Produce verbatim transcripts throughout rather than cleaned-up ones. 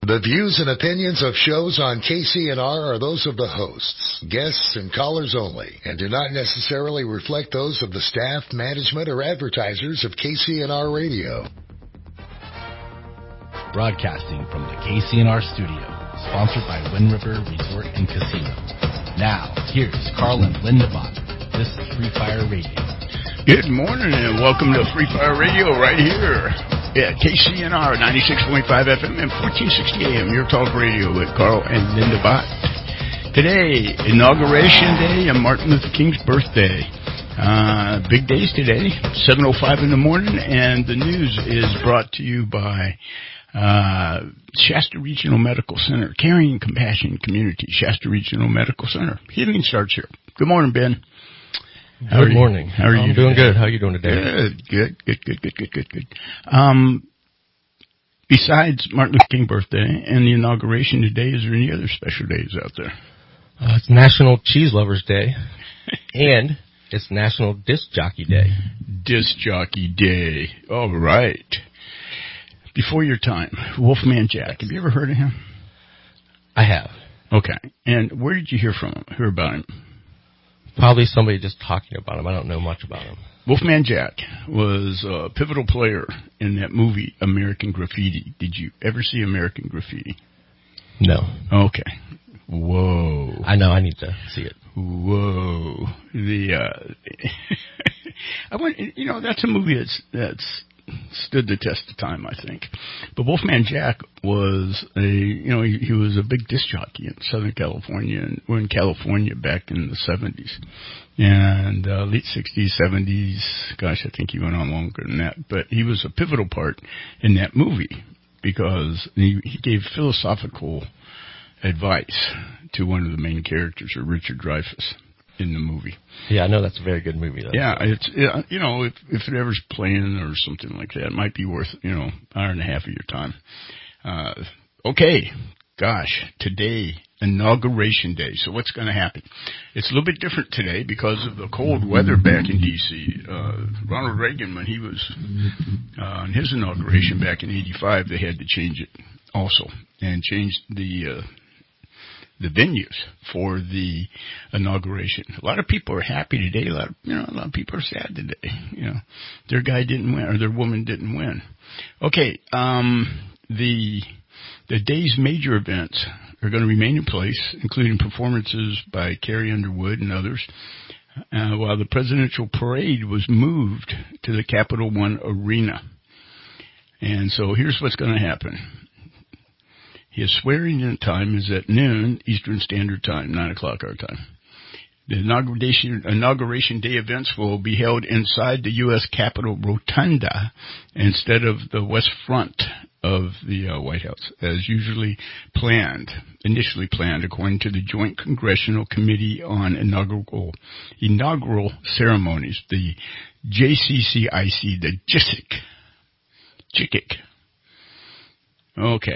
The views and opinions of shows on K C N R are those of the hosts, guests, and callers only, and do not necessarily reflect those of the staff, management, or advertisers of K C N R Radio. Broadcasting from the K C N R studio, sponsored by Wind River Resort and Casino. Now, here's Carl and Linda Bott. This is Free Fire Radio. Good morning and welcome to Free Fire Radio right here. Yeah, K C N R ninety-six point five F M and fourteen sixty A M, your talk radio with Carl and Linda Bott. Today, Inauguration Day and Martin Luther King's birthday. Uh, big days today, seven oh five in the morning, and the news is brought to you by uh, Shasta Regional Medical Center, Caring and Compassion Community, Shasta Regional Medical Center. Healing starts here. Good morning, Ben. How good morning. How are you? I'm doing good. How are you doing today? Good, good, good, good, good, good, good, good. Um, besides Martin Luther King birthday and the inauguration today, is there any other special days out there? Uh, it's National Cheese Lovers Day, and it's National Disc Jockey Day. Disc Jockey Day. All right. Before your time, Wolfman Jack. Have you ever heard of him? I have. Okay. And where did you hear from him? Hear about him? Probably somebody just talking about him. I don't know much about him. Wolfman Jack was a pivotal player in that movie, American Graffiti. Did you ever see American Graffiti? No. Okay. Whoa. I know. I need to see it. Whoa. The, uh, I want, you know, that's a movie that's, that's stood the test of time, I think. But Wolfman Jack was a, you know, he, he was a big disc jockey in Southern California, and we're in California back in the seventies. And, uh, late sixties, seventies, gosh, I think he went on longer than that. But he was a pivotal part in that movie because he, he gave philosophical advice to one of the main characters, or Richard Dreyfuss, in the movie. Yeah, I know that's a very good movie, though. Yeah, it's, you know, if, if it ever's playing or something like that, it might be worth, you know, an hour and a half of your time. Uh, okay, gosh, today, Inauguration Day. So what's going to happen? It's a little bit different today because of the cold weather back in D C Uh, Ronald Reagan, when he was uh, on his inauguration back in eighty-five, they had to change it also and change the uh, the venues for the inauguration. A lot of people are happy today. A lot of, you know, a lot of people are sad today. You know, their guy didn't win or their woman didn't win. Okay, um, the the day's major events are going to remain in place, including performances by Carrie Underwood and others, uh, while the presidential parade was moved to the Capital One Arena. And so here's what's going to happen. His swearing-in time is at noon Eastern Standard Time, nine o'clock our time. The inauguration, inauguration day events will be held inside the U S Capitol Rotunda instead of the west front of the uh, White House, as usually planned, initially planned, according to the Joint Congressional Committee on Inaugural, Inaugural Ceremonies, the J C C I C, the J C C. J C C. Okay.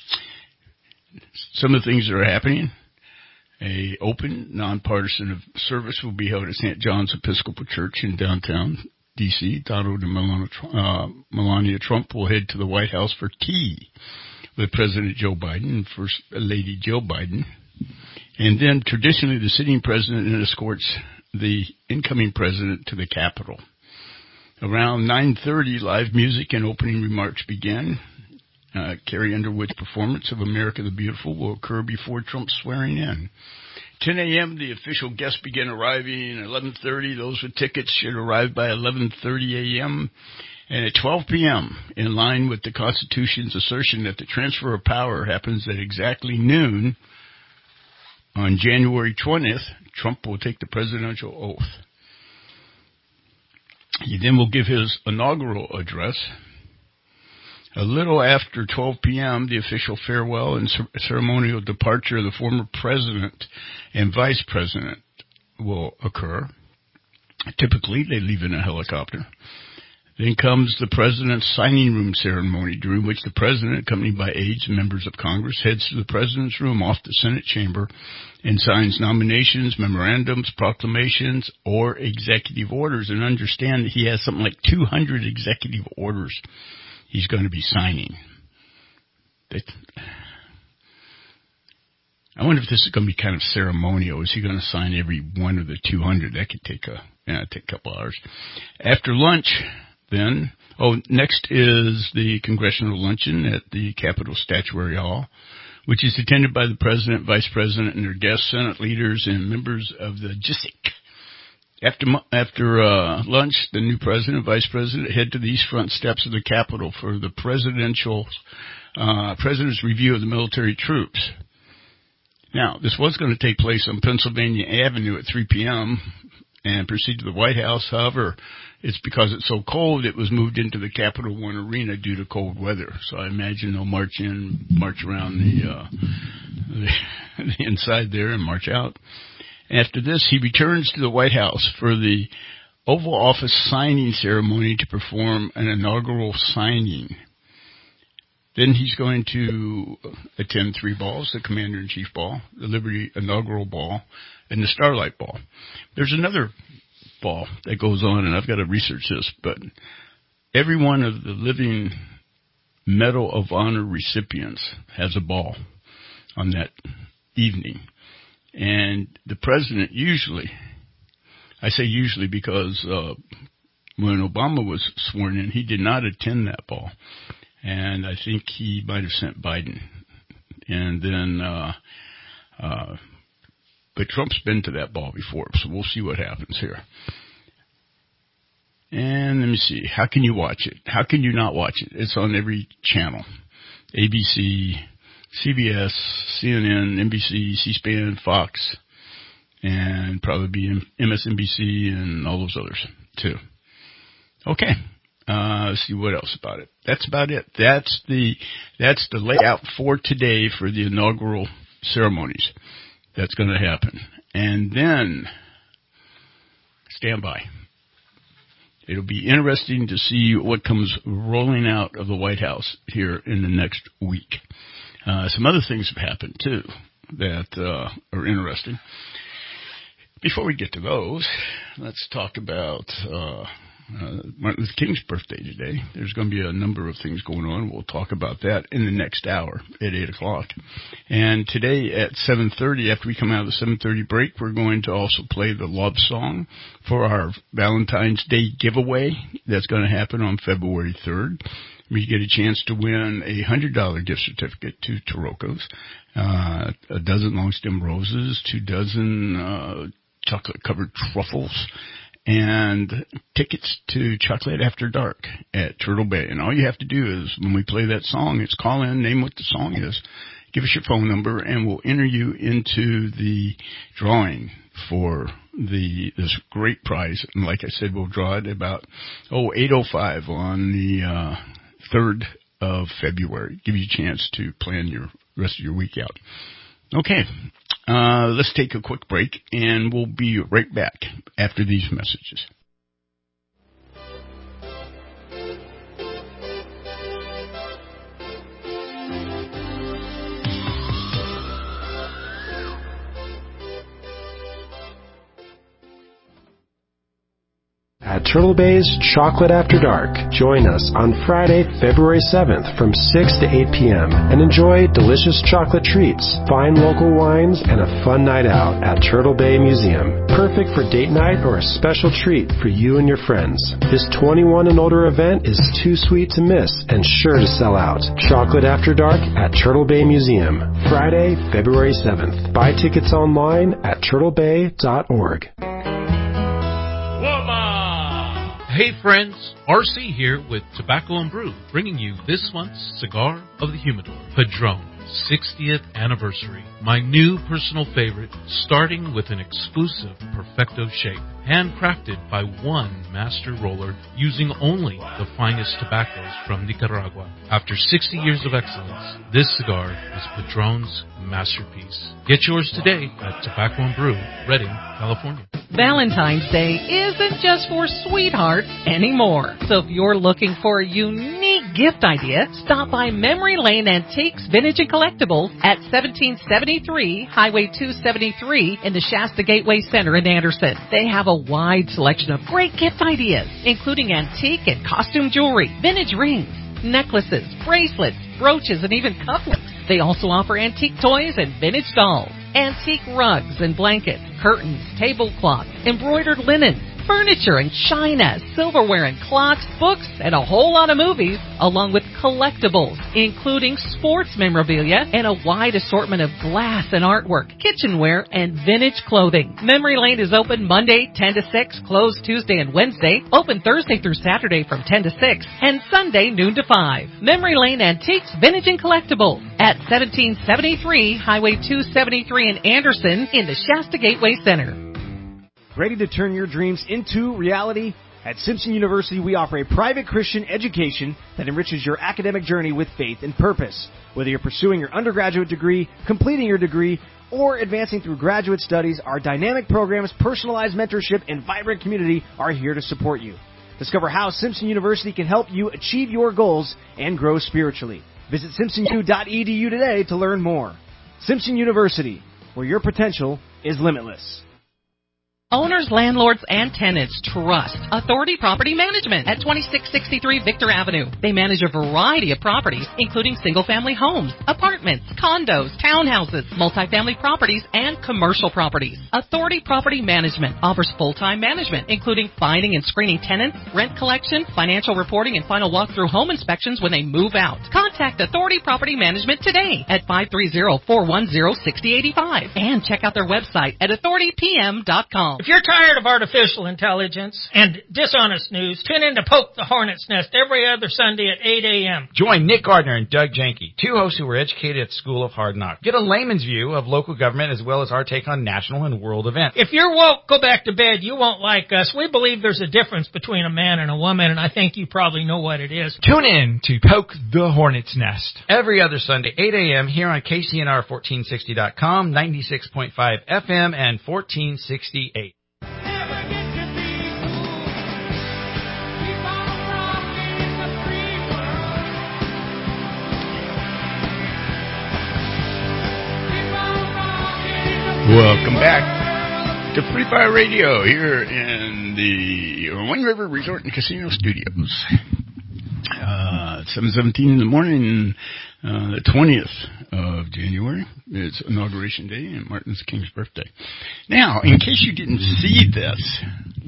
Some of the things that are happening. A open, nonpartisan service will be held at Saint John's Episcopal Church in downtown D C Donald and Melania, uh, Melania Trump will head to the White House for tea with President Joe Biden and First Lady Jill Biden. And then traditionally the sitting president escorts the incoming president to the Capitol. Around nine thirty, live music and opening remarks begin. Uh, Carrie Underwood's performance of America the Beautiful will occur before Trump's swearing in. ten a.m., the official guests begin arriving. At eleven thirty, those with tickets should arrive by eleven thirty a.m. And at twelve p.m., in line with the Constitution's assertion that the transfer of power happens at exactly noon, on January twentieth, Trump will take the presidential oath. He then will give his inaugural address. A little after twelve p.m., the official farewell and ceremonial departure of the former president and vice president will occur. Typically, they leave in a helicopter. Then comes the president's signing room ceremony, during which the president, accompanied by aides and members of Congress, heads to the president's room off the Senate chamber and signs nominations, memorandums, proclamations, or executive orders. And understand that he has something like two hundred executive orders he's going to be signing. That, I wonder if this is going to be kind of ceremonial. Is he going to sign every one of the two hundred? That could take a, yeah, take a couple hours. After lunch, then, oh, next is the Congressional Luncheon at the Capitol Statuary Hall, which is attended by the President, Vice President, and their guests, Senate leaders, and members of the G S I C. After after uh, lunch, the new President, Vice President, head to the east front steps of the Capitol for the presidential uh, President's review of the military troops. Now, this was going to take place on Pennsylvania Avenue at three p.m. and proceed to the White House. However, it's because it's so cold, it was moved into the Capital One Arena due to cold weather. So I imagine they'll march in, march around the, uh, the, the inside there and march out. After this, he returns to the White House for the Oval Office signing ceremony to perform an inaugural signing. Then he's going to attend three balls, the Commander-in-Chief Ball, the Liberty Inaugural Ball, and the Starlight Ball. There's another ball that goes on, and I've got to research this, but every one of the living Medal of Honor recipients has a ball on that evening. And the president usually, I say usually because uh, when Obama was sworn in, he did not attend that ball. And I think he might have sent Biden. And then, uh, uh, but Trump's been to that ball before, so we'll see what happens here. And let me see. How can you watch it? How can you not watch it? It's on every channel. A B C, C B S, C N N, N B C, C-SPAN, Fox, and probably be M S N B C and all those others too. Okay. Uh, let's see what else about it. That's about it. That's the, that's the layout for today for the inaugural ceremonies. That's going to happen. And then, stand by. It'll be interesting to see what comes rolling out of the White House here in the next week. Uh, some other things have happened too that, uh, are interesting. Before we get to those, let's talk about, uh, Uh, Martin Luther King's birthday today. There's going to be a number of things going on. We'll talk about that in the next hour at eight o'clock. And today at seven thirty, after we come out of the seven thirty break, we're going to also play the love song for our Valentine's Day giveaway. That's going to happen on February third. We get a chance to win a one hundred dollars gift certificate to Tarocco's, uh, a dozen long stem roses, two dozen uh, chocolate-covered truffles, and tickets to Chocolate After Dark at Turtle Bay. And all you have to do is, when we play that song, it's call in, name what the song is, give us your phone number, and we'll enter you into the drawing for the this great prize. And like I said, we'll draw it about, oh, eight oh five on the uh, third of February. Give you a chance to plan your rest of your week out. Okay. Uh, let's take a quick break, and we'll be right back after these messages. At Turtle Bay's Chocolate After Dark. Join us on Friday, February seventh from six to eight p.m. and enjoy delicious chocolate treats, fine local wines, and a fun night out at Turtle Bay Museum. Perfect for date night or a special treat for you and your friends. This twenty-one and older event is too sweet to miss and sure to sell out. Chocolate After Dark at Turtle Bay Museum. Friday, February seventh. Buy tickets online at turtle bay dot org. Hey friends, R C here with Tobacco and Brew, bringing you this month's Cigar of the Humidor, Padron, sixtieth anniversary. My new personal favorite, starting with an exclusive Perfecto shape, handcrafted by one master roller using only the finest tobaccos from Nicaragua. After sixty years of excellence, this cigar is Padron's masterpiece. Get yours today at Tobacco and Brew, Redding, California. Valentine's Day isn't just for sweethearts anymore. So if you're looking for a unique gift idea, stop by Memory Lane Antiques, Vintage and Collectibles at seventeen seventy-three Highway two seventy-three in the Shasta Gateway Center in Anderson. They have a wide selection of great gift ideas, including antique and costume jewelry, vintage rings, necklaces, bracelets, brooches, and even cufflinks. They also offer antique toys and vintage dolls, antique rugs and blankets, curtains, tablecloths, embroidered linen, furniture and china, silverware and clocks, books, and a whole lot of movies, along with collectibles, including sports memorabilia and a wide assortment of glass and artwork, kitchenware, and vintage clothing. Memory Lane is open Monday ten to six, closed Tuesday and Wednesday, open Thursday through Saturday from ten to six, and Sunday noon to five. Memory Lane Antiques, Vintage, and Collectibles at seventeen seventy-three Highway two seventy-three in Anderson in the Shasta Gateway Center. Ready to turn your dreams into reality? At Simpson University, we offer a private Christian education that enriches your academic journey with faith and purpose. Whether you're pursuing your undergraduate degree, completing your degree, or advancing through graduate studies, our dynamic programs, personalized mentorship, and vibrant community are here to support you. Discover how Simpson University can help you achieve your goals and grow spiritually. Visit simpson u dot e d u today to learn more. Simpson University, where your potential is limitless. Owners, landlords, and tenants trust Authority Property Management at twenty-six sixty-three Victor Avenue. They manage a variety of properties, including single-family homes, apartments, condos, townhouses, multifamily properties, and commercial properties. Authority Property Management offers full-time management, including finding and screening tenants, rent collection, financial reporting, and final walkthrough home inspections when they move out. Contact Authority Property Management today at five three zero, four one zero, six zero eight five and check out their website at authority p m dot com. If you're tired of artificial intelligence and dishonest news, tune in to Poke the Hornet's Nest every other Sunday at eight a.m. Join Nick Gardner and Doug Janke, two hosts who were educated at School of Hard Knocks. Get a layman's view of local government as well as our take on national and world events. If you're woke, go back to bed. You won't like us. We believe there's a difference between a man and a woman, and I think you probably know what it is. Tune in to Poke the Hornet's Nest every other Sunday, eight a.m. here on K C N R fourteen sixty dot com, ninety-six point five F M, and fourteen sixty-eight. Welcome back to Free Fire Radio here in the Wind River Resort and Casino Studios. Uh, seven seventeen in the morning, uh, the twentieth of January. It's Inauguration Day and Martin Luther King's birthday. Now, in case you didn't see this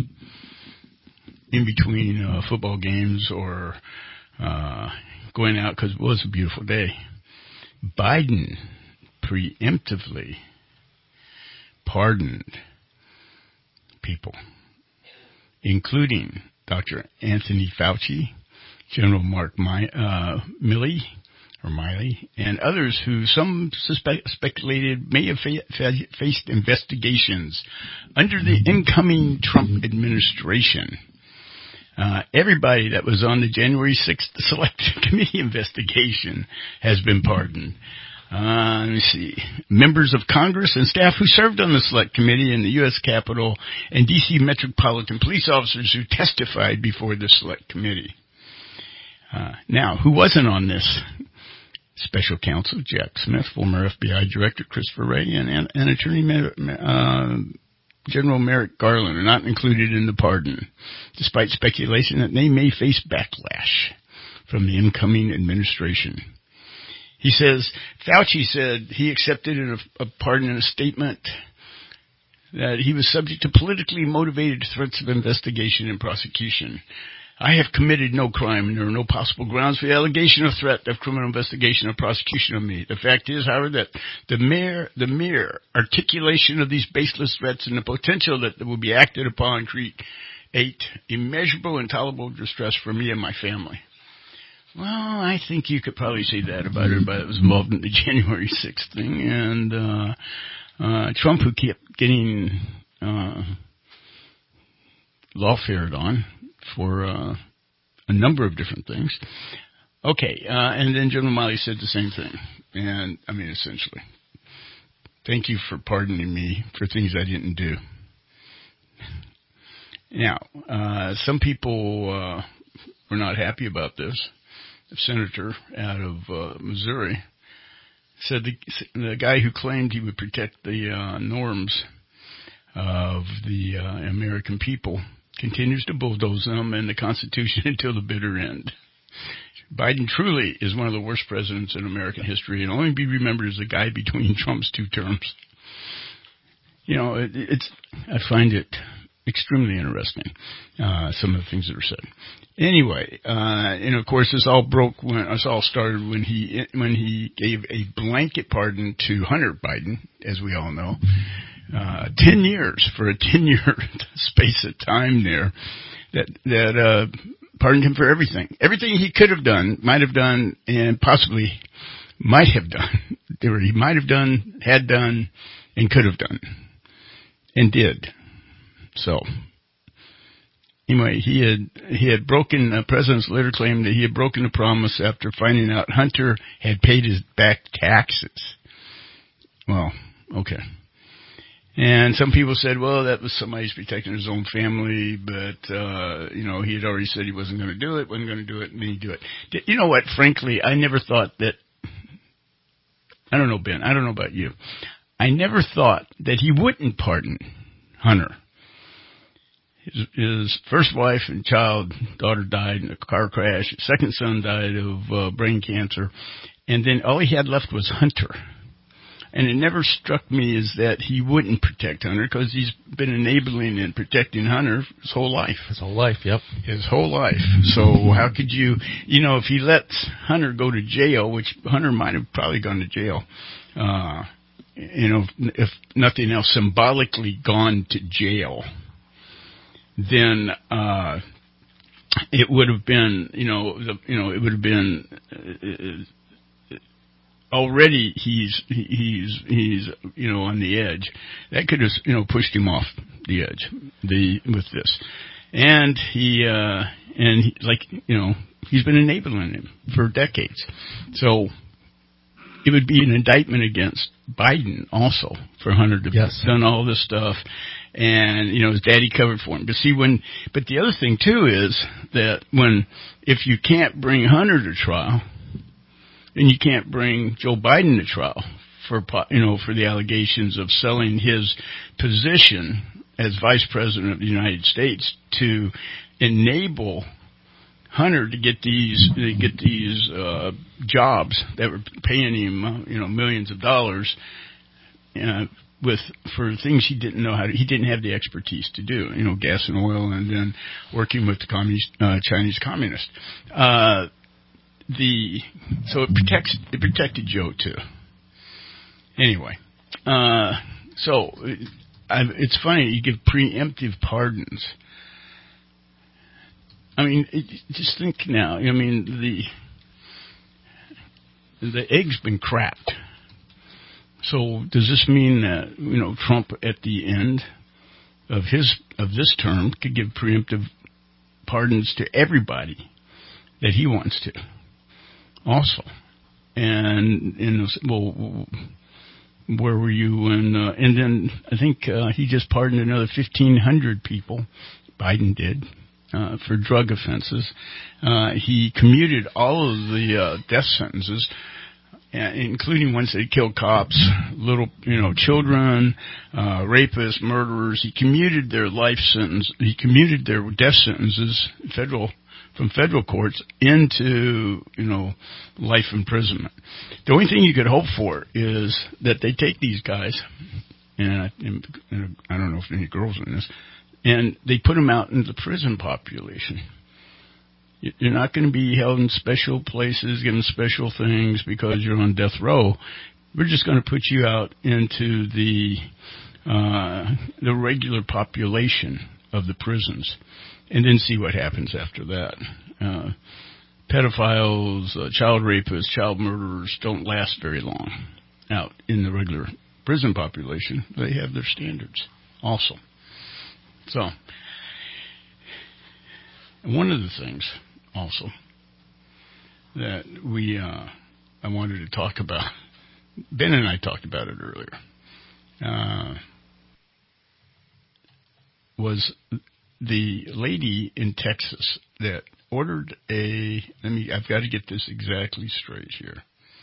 in between uh, football games or uh, going out because it was a beautiful day, Biden preemptively pardoned people, including Doctor Anthony Fauci, General Mark My, uh, Milley, or Miley, and others who some suspect, speculated may have fa- fa- faced investigations under the incoming Trump administration. Uh, everybody that was on the January sixth Select Committee investigation has been pardoned. Uh, let me see. Members of Congress and staff who served on the Select Committee in the U S Capitol and D C Metropolitan Police officers who testified before the Select Committee. Uh, now, who wasn't on this? Special Counsel Jack Smith, former F B I Director Christopher Wray, and, and, and Attorney uh, General Merrick Garland are not included in the pardon, despite speculation that they may face backlash from the incoming administration. He says, Fauci said he accepted a, a pardon in a statement that he was subject to politically motivated threats of investigation and prosecution. I have committed no crime, and there are no possible grounds for the allegation of threat of criminal investigation or prosecution of me. The fact is, however, that the mere, the mere articulation of these baseless threats and the potential that they will be acted upon create immeasurable and intolerable distress for me and my family. Well, I think you could probably say that about everybody that was involved in the January sixth thing. And uh, uh, Trump, who kept getting uh, lawfared on for uh, a number of different things. Okay, uh, and then General Milley said the same thing. And, I mean, essentially, thank you for pardoning me for things I didn't do. Now, uh, some people uh, were not happy about this. The senator out of uh, Missouri said the, the guy who claimed he would protect the uh, norms of the uh, American people continues to bulldoze them and the Constitution until the bitter end. Biden truly is one of the worst presidents in American history, and only be remembered as the guy between Trump's two terms. You know, it, it's I find it extremely interesting, uh, some of the things that are said. Anyway, uh, and of course, this all broke when this all started when he when he gave a blanket pardon to Hunter Biden, as we all know, uh, ten years for a ten-year space of time there, that that uh, pardoned him for everything, everything he could have done, might have done, and possibly might have done, or he might have done, had done, and could have done, and did. So. Anyway, he had he had broken, the president's later claimed that he had broken the promise after finding out Hunter had paid his back taxes. Well, okay. And some people said, well, that was somebody's protecting his own family, but, uh, you know, he had already said he wasn't going to do it, wasn't going to do it, and then he'd do it. You know what, frankly, I never thought that, I don't know, Ben, I don't know about you. I never thought that he wouldn't pardon Hunter. His, his first wife and child, daughter died in a car crash. His second son died of uh, brain cancer. And then all he had left was Hunter. And it never struck me as that he wouldn't protect Hunter because he's been enabling and protecting Hunter his whole life. His whole life, yep. His whole life. So how could you, you know, if he lets Hunter go to jail, which Hunter might have probably gone to jail, uh, you know, if nothing else, symbolically gone to jail, then uh, it would have been, you know, the, you know, it would have been uh, already he's he's he's you know on the edge. That could have you know pushed him off the edge the with this, and he uh, and he, like you know he's been enabling him for decades. So it would be an indictment against Biden also for Hunter to yes. have done all this stuff. And, you know, his daddy covered for him. But see, when, but the other thing too is that when, if you can't bring Hunter to trial, then you can't bring Joe Biden to trial for, you know, for the allegations of selling his position as vice president of the United States to enable Hunter to get these, to get these, uh, jobs that were paying him, you know, millions of dollars, uh, with for things he didn't know how to, he didn't have the expertise to do, you know, gas and oil, and then working with the communist, uh, Chinese communists. Uh, the so it protects it protected Joe too. Anyway, uh, so I, it's funny you give preemptive pardons. I mean, it, just think now. I mean, the the egg's been cracked. So does this mean that, you know, Trump at the end of his of this term could give preemptive pardons to everybody that he wants to also? And, and well, where were you when, uh, and then I think uh, he just pardoned another fifteen hundred people, Biden did, uh, for drug offenses. Uh, he commuted all of the uh, death sentences, Uh, including ones that killed cops, little, you know, children, uh, rapists, murderers. He commuted their life sentence. He commuted their death sentences, federal, from federal courts into, you know, life imprisonment. The only thing you could hope for is that they take these guys, and I, and I don't know if any girls in this, and they put them out into the prison population. You're not going to be held in special places, given special things because you're on death row. We're just going to put you out into the uh, the regular population of the prisons, and then see what happens after that. Uh, pedophiles, uh, child rapists, child murderers don't last very long out in the regular prison population. They have their standards also. So, one of the things also that we uh, I wanted to talk about, Ben and I talked about it earlier, uh, was the lady in Texas that ordered a, let me, I've got to get this exactly straight here.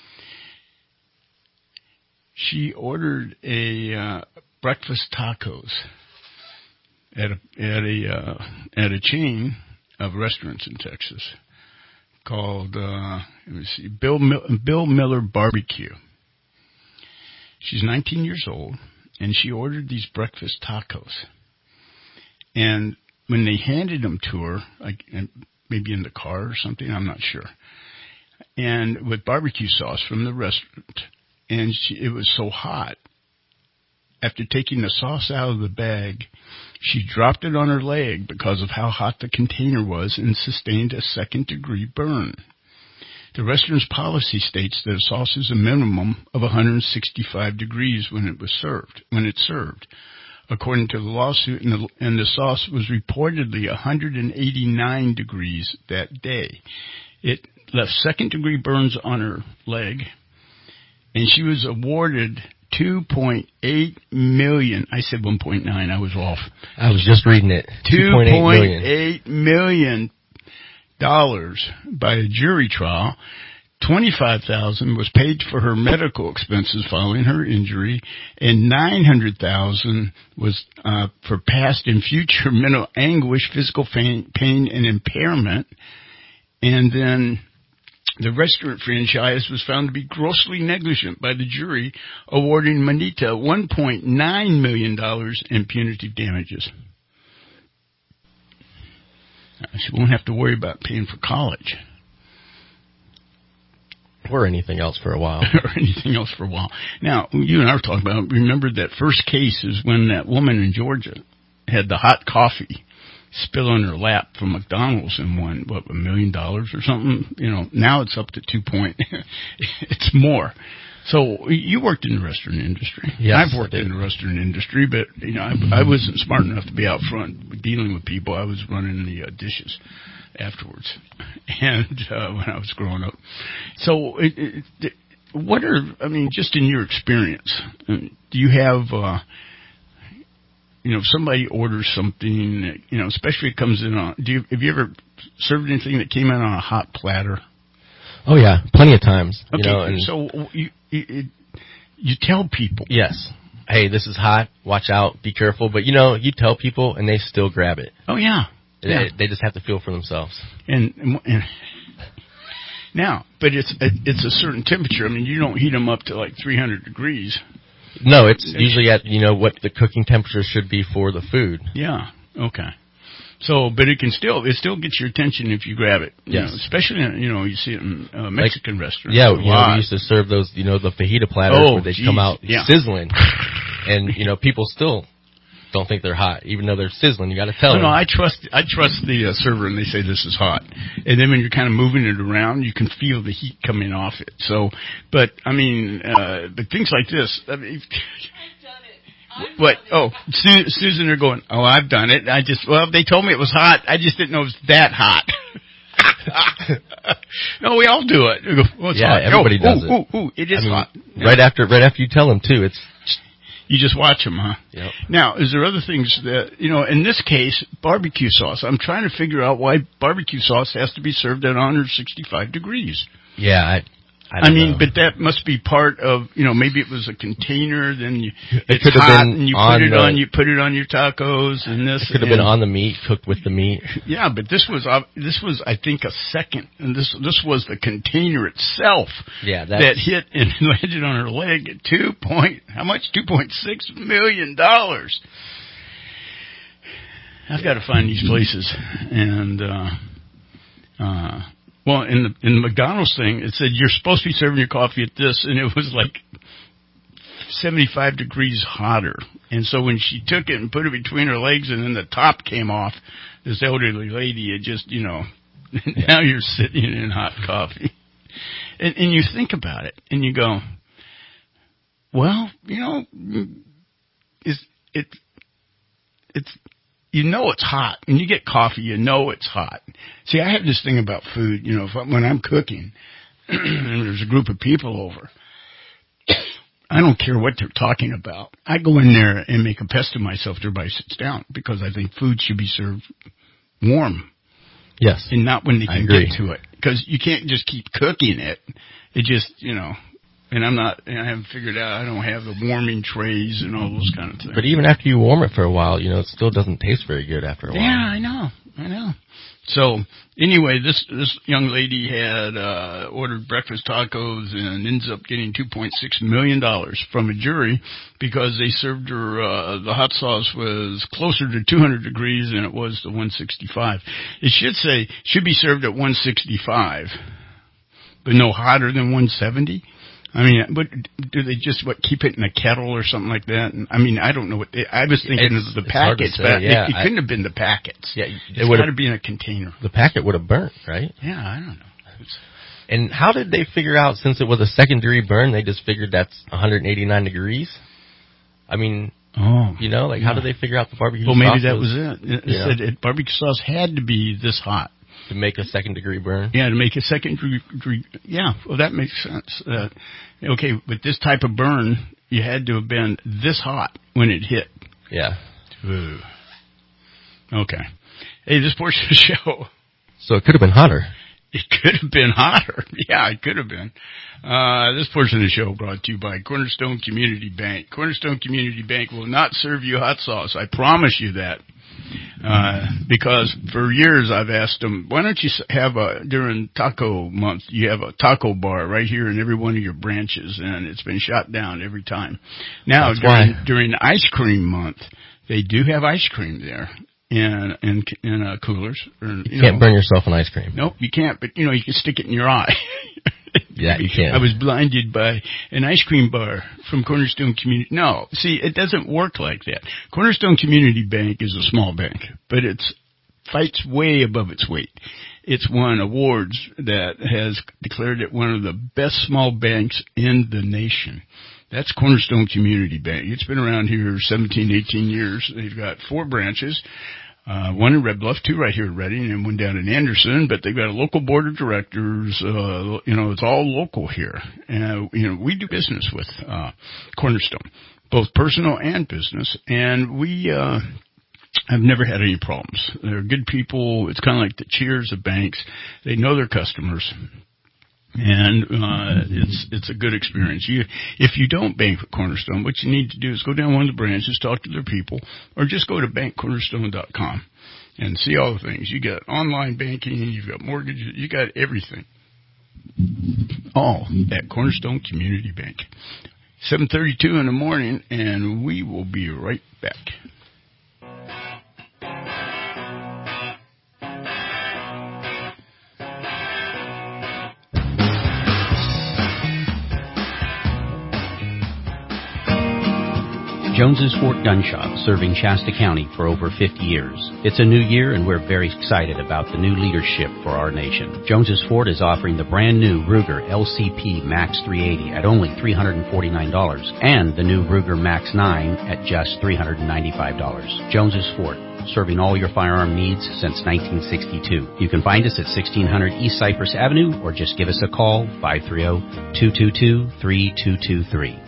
She ordered a uh, breakfast tacos at a at a uh, at a chain of restaurants in Texas called, uh, let me see, Bill, Bill Miller Barbecue. She's nineteen years old, and she ordered these breakfast tacos. And when they handed them to her, like maybe in the car or something, I'm not sure, and with barbecue sauce from the restaurant, and she, it was so hot. After taking the sauce out of the bag, she dropped it on her leg because of how hot the container was and sustained a second-degree burn. The restaurant's policy states that a sauce is a minimum of one hundred sixty-five degrees when it was served. When it's served, according to the lawsuit, and the, and the sauce was reportedly one hundred eighty-nine degrees that day. It left second-degree burns on her leg, and she was awarded two point eight million dollars. I said one point nine. I was off. I was just reading it. two point eight million dollars by a jury trial. twenty-five thousand dollars was paid for her medical expenses following her injury, and nine hundred thousand dollars was uh, for past and future mental anguish, physical pain, pain and impairment. And then the restaurant franchise was found to be grossly negligent by the jury, awarding Manita one point nine million dollars in punitive damages. She won't have to worry about paying for college. Or anything else for a while. or anything else for a while. Now, you and I were talking about, remember that first case is when that woman in Georgia had the hot coffee spill on her lap from McDonald's and won, what, a million dollars or something? You know, now it's up to two point. It's more. So you worked in the restaurant industry. Yes, I've worked in the restaurant industry, but you know, I, I wasn't smart enough to be out front dealing with people. I was running the uh, dishes afterwards, and uh, when I was growing up. So, it, it, it, what are I mean, just in your experience, do you have? Uh, You know, if somebody orders something, you know, especially if it comes in on, do you, have you ever served anything that came in on a hot platter? Oh yeah, plenty of times. Okay, you know, and so you, you, you tell people. Yes. Hey, this is hot. Watch out. Be careful. But you know, you tell people and they still grab it. Oh yeah. They, yeah. they just have to feel for themselves. And, and, and now, but it's it's a certain temperature. I mean, you don't heat them up to like three hundred degrees. No, it's usually at, you know, what the cooking temperature should be for the food. Yeah. Okay. So, but it can still, it still gets your attention if you grab it. You Yes. know, especially, in, you know, you see it in uh, Mexican like, restaurants. Yeah, you know, we used to serve those, you know, the fajita platters oh, where they geez. come out yeah. sizzling. And, you know, people still don't think they're hot, even though they're sizzling. You got to tell no, them. No, I trust, I trust the uh, server, and they say this is hot. And then when you're kind of moving it around, you can feel the heat coming off it. So, but, I mean, uh, but things like this, I mean, what? Oh, Su- Susan, they're going, oh, I've done it. I just, well, they told me it was hot. I just didn't know it was that hot. No, we all do it. We go, oh, it's yeah, hot. everybody oh, does ooh, it. Ooh, ooh, it is I mean, hot. Right yeah. after, right after you tell them too, it's. You just watch them, huh? Yep. Now, is there other things that, you know, in this case, barbecue sauce. I'm trying to figure out why barbecue sauce has to be served at one hundred sixty-five degrees. Yeah, I. I, I don't mean, know. but that must be part of, you know, maybe it was a container, then you, it it's could have hot, been and you on put it the, on, you put it on your tacos, and this. It could have and, been on the meat, cooked with the meat. Yeah, but this was, uh, this was, I think, a second, and this, this was the container itself. Yeah, that's, that hit and landed on her leg at two point, how much? Two point six million dollars. I've got to find these places, and, uh, uh, well, in the in the McDonald's thing, it said you're supposed to be serving your coffee at this, and it was like seventy-five degrees hotter. And so when she took it and put it between her legs, and then the top came off, this elderly lady had just, you know, now you're sitting in hot coffee. And, and you think about it, and you go, well, you know, is it it's. You know it's hot. When you get coffee, you know it's hot. See, I have this thing about food, you know, if I, when I'm cooking and there's a group of people over, I don't care what they're talking about. I go in there and make a pest of myself till everybody sits down because I think food should be served warm. Yes. And not when they I can agree. get to it. Because you can't just keep cooking it. It just, you know, And I'm not, and I haven't figured out, I don't have the warming trays and all those kind of things. But even after you warm it for a while, you know, it still doesn't taste very good after a while. Yeah, I know. I know. So, anyway, this this young lady had uh, ordered breakfast tacos and ends up getting two point six million dollars from a jury because they served her, uh, the hot sauce was closer to two hundred degrees than it was to one sixty-five. It should say, should be served at one sixty-five, but no hotter than one seventy. I mean, but do they just, what, keep it in a kettle or something like that? And, I mean, I don't know what they, I was thinking it's, of the packets, say, but yeah, it, it I, couldn't have been the packets. Yeah, it's got to be in a container. The packet would have burnt, right? Yeah, I don't know. It's, and how did they figure out, since it was a second degree burn, they just figured that's one eighty-nine degrees? I mean, oh, you know, like, yeah. How did they figure out the barbecue well, sauce? Well, maybe that was, was it. It, it said it, barbecue sauce had to be this hot. To make a second degree burn? Yeah, to make a second degree, yeah, well, that makes sense. Uh, okay, with this type of burn, you had to have been this hot when it hit. Yeah. Ooh. Okay. Hey, this portion of the show. So it could have been hotter. It could have been hotter. Yeah, it could have been. Uh, this portion of the show brought to you by Cornerstone Community Bank. Cornerstone Community Bank will not serve you hot sauce. I promise you that. Uh, because for years I've asked them, why don't you have a, during taco month, you have a taco bar right here in every one of your branches, and it's been shot down every time. Now, That's during, why. during ice cream month, they do have ice cream there in, in, in uh, coolers. Or, you, you can't know. burn yourself in ice cream. Nope, you can't, but you know, you can stick it in your eye. Yeah, you can. I was blinded by an ice cream bar from Cornerstone Community. No, see, it doesn't work like that. Cornerstone Community Bank is a small bank, but it's fights way above its weight. It's won awards that has declared it one of the best small banks in the nation. That's Cornerstone Community Bank. It's been around here seventeen, eighteen years. They've got four branches. Uh, one in Red Bluff, two right here in Redding, and one down in Anderson, but they've got a local board of directors, uh, you know, it's all local here. And, you know, we do business with, uh, Cornerstone, both personal and business, and we, uh, have never had any problems. They're good people. It's kind of like the Cheers of banks. They know their customers. And uh it's it's a good experience. You if you don't bank with Cornerstone, what you need to do is go down one of the branches, talk to their people, or just go to bank cornerstone dot com and see all the things. You got online banking, you've got mortgages, you got everything. All at Cornerstone Community Bank. seven thirty-two in the morning, and we will be right back. Jones's Fort Gun Shop, serving Shasta County for over fifty years. It's a new year, and we're very excited about the new leadership for our nation. Jones's Fort is offering the brand new Ruger L C P Max three eighty at only three hundred forty-nine dollars and the new Ruger Max nine at just three hundred ninety-five dollars. Jones's Fort, serving all your firearm needs since nineteen sixty-two. You can find us at sixteen hundred East Cypress Avenue, or just give us a call, five three zero, two two two, three two two three.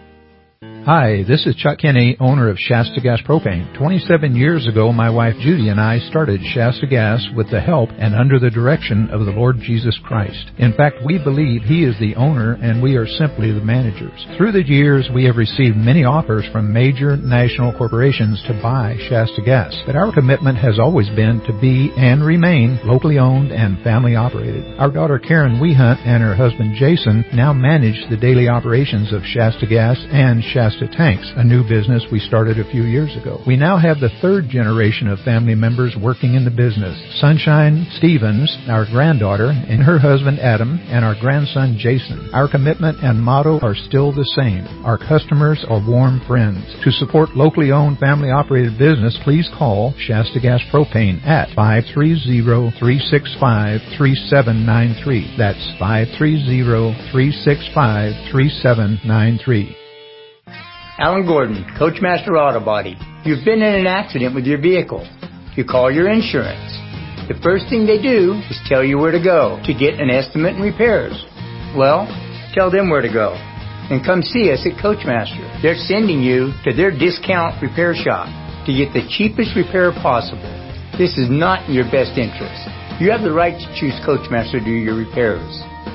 Hi, this is Chuck Kinney, owner of Shasta Gas Propane. twenty-seven years ago, my wife Judy and I started Shasta Gas with the help and under the direction of the Lord Jesus Christ. In fact, we believe He is the owner and we are simply the managers. Through the years, we have received many offers from major national corporations to buy Shasta Gas, but our commitment has always been to be and remain locally owned and family operated. Our daughter Karen Wehunt and her husband Jason now manage the daily operations of Shasta Gas and Shasta Tanks, a new business we started a few years ago. We now have the third generation of family members working in the business. Sunshine Stevens, our granddaughter, and her husband Adam, and our grandson Jason. Our commitment and motto are still the same. Our customers are warm friends. To support locally owned, family operated business, please call Shasta Gas Propane at five three zero, three six five, three seven nine three. That's five three zero, three six five, three seven nine three. Alan Gordon, Coachmaster Auto Body. You've been in an accident with your vehicle. You call your insurance. The first thing they do is tell you where to go to get an estimate and repairs. Well, tell them where to go. And come see us at Coachmaster. They're sending you to their discount repair shop to get the cheapest repair possible. This is not in your best interest. You have the right to choose Coachmaster to do your repairs.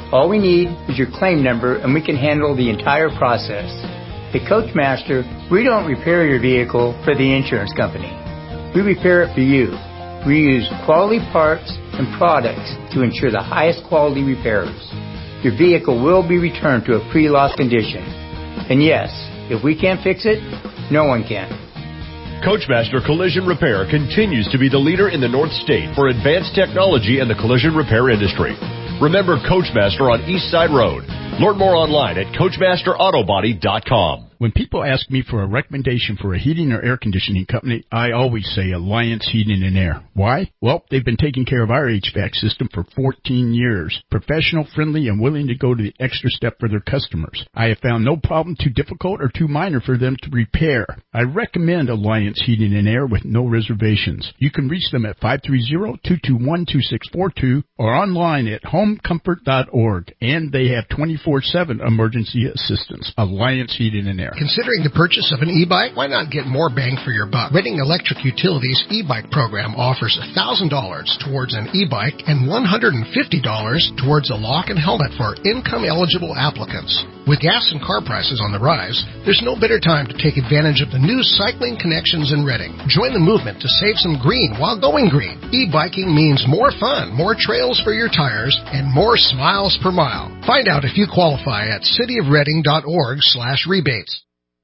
All we need is your claim number and we can handle the entire process. At Coachmaster, we don't repair your vehicle for the insurance company. We repair it for you. We use quality parts and products to ensure the highest quality repairs. Your vehicle will be returned to a pre-loss condition. And yes, if we can't fix it, no one can. Coachmaster Collision Repair continues to be the leader in the North State for advanced technology in the collision repair industry. Remember Coachmaster on East Side Road. Learn more online at coachmaster autobody dot com. When people ask me for a recommendation for a heating or air conditioning company, I always say Alliance Heating and Air. Why? Well, they've been taking care of our H V A C system for fourteen years. Professional, friendly, and willing to go to the extra step for their customers. I have found no problem too difficult or too minor for them to repair. I recommend Alliance Heating and Air with no reservations. You can reach them at five three zero, two two one, two six four two or online at home comfort dot org. And they have twenty-four seven emergency assistance. Alliance Heating and Air. Considering the purchase of an e-bike? Why not get more bang for your buck? Redding Electric Utilities e-bike program offers one thousand dollars towards an e-bike and one hundred fifty dollars towards a lock and helmet for income-eligible applicants. With gas and car prices on the rise, there's no better time to take advantage of the new cycling connections in Redding. Join the movement to save some green while going green. E-biking means more fun, more trails for your tires, and more smiles per mile. Find out if you qualify at cityofredding dot org slash rebates.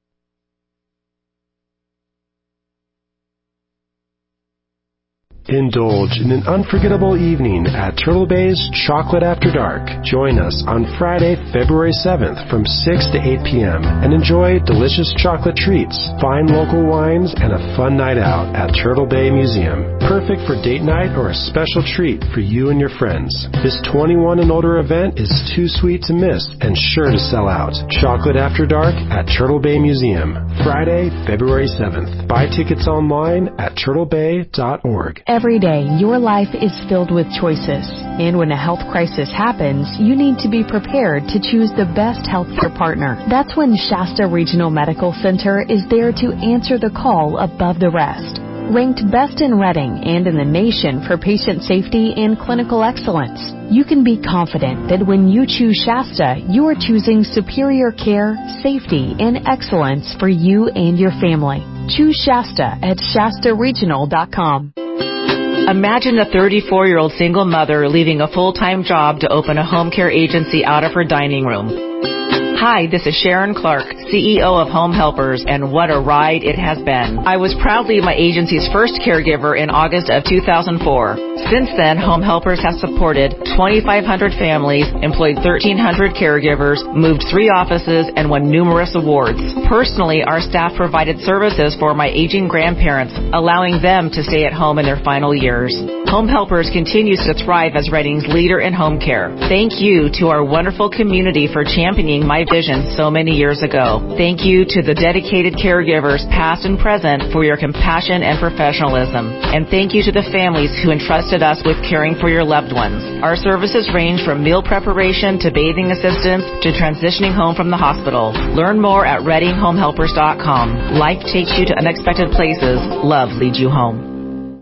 Indulge in an unforgettable evening at Turtle Bay's Chocolate After Dark. Join us on Friday, February seventh from six to eight p.m. and enjoy delicious chocolate treats, fine local wines, and a fun night out at Turtle Bay Museum. Perfect for date night or a special treat for you and your friends. This twenty-one and older event is too sweet to miss and sure to sell out. Chocolate After Dark at Turtle Bay Museum, Friday, February seventh. Buy tickets online at turtle bay dot org. Every day, your life is filled with choices. And when a health crisis happens, you need to be prepared to choose the best healthcare partner. That's when Shasta Regional Medical Center is there to answer the call above the rest. Ranked best in Redding and in the nation for patient safety and clinical excellence, you can be confident that when you choose Shasta, you are choosing superior care, safety, and excellence for you and your family. Choose Shasta at shasta regional dot com. Imagine a thirty-four-year-old single mother leaving a full-time job to open a home care agency out of her dining room. Hi, this is Sharon Clark, C E O of Home Helpers, and what a ride it has been. I was proudly my agency's first caregiver in August of two thousand four. Since then, Home Helpers has supported twenty-five hundred families, employed thirteen hundred caregivers, moved three offices, and won numerous awards. Personally, our staff provided services for my aging grandparents, allowing them to stay at home in their final years. Home Helpers continues to thrive as Redding's leader in home care. Thank you to our wonderful community for championing my vision so many years ago. Thank you to the dedicated caregivers, past and present, for your compassion and professionalism. And thank you to the families who entrusted us with caring for your loved ones. Our services range from meal preparation to bathing assistance to transitioning home from the hospital. Learn more at redding home helpers dot com. Life takes you to unexpected places. Love leads you home.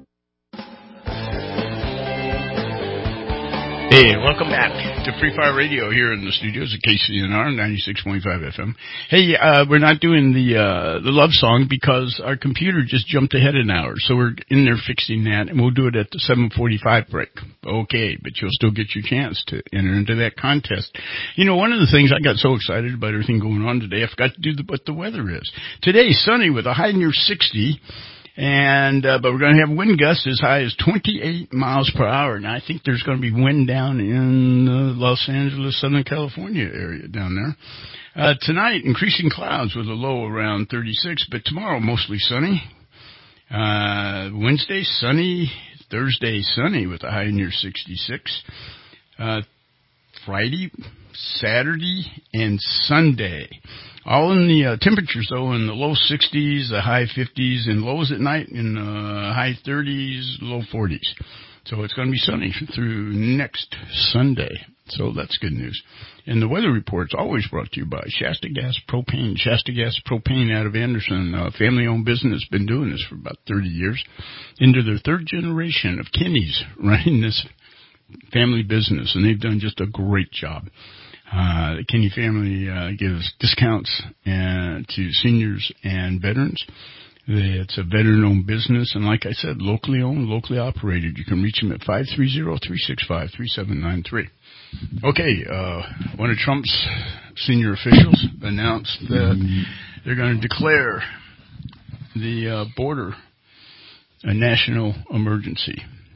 Hey, welcome back to Free Fire Radio here in the studios at K C N R ninety-six point five F M. Hey, uh, we're not doing the uh, the love song because our computer just jumped ahead an hour, so we're in there fixing that, and we'll do it at the seven forty-five break. Okay, but you'll still get your chance to enter into that contest. You know, one of the things I got so excited about everything going on today, I forgot to do the, what the weather is. Today's sunny with a high near sixty. And, uh, but we're going to have wind gusts as high as twenty-eight miles per hour. Now, I think there's going to be wind down in the Los Angeles, Southern California area down there. Uh, tonight, increasing clouds with a low around thirty-six, but tomorrow mostly sunny. Uh, Wednesday, sunny. Thursday, sunny with a high near sixty-six. Uh, Friday, Saturday, and Sunday. All in the uh, temperatures, though, in the low sixties, the high fifties, and lows at night in the uh, high thirties, low forties. So it's going to be sunny through next Sunday. So that's good news. And the weather report's always brought to you by Shasta Gas Propane. Shasta Gas Propane out of Anderson, a family-owned business, been doing this for about thirty years. Into their third generation of Kenny's running this family business, and they've done just a great job. Uh, the Kinney family uh, gives discounts uh, to seniors and veterans. It's a veteran-owned business, and like I said, locally owned, locally operated. You can reach them at five three zero, three six five, three seven nine three. Okay, uh, one of Trump's senior officials announced that they're going to declare the uh, border a national emergency.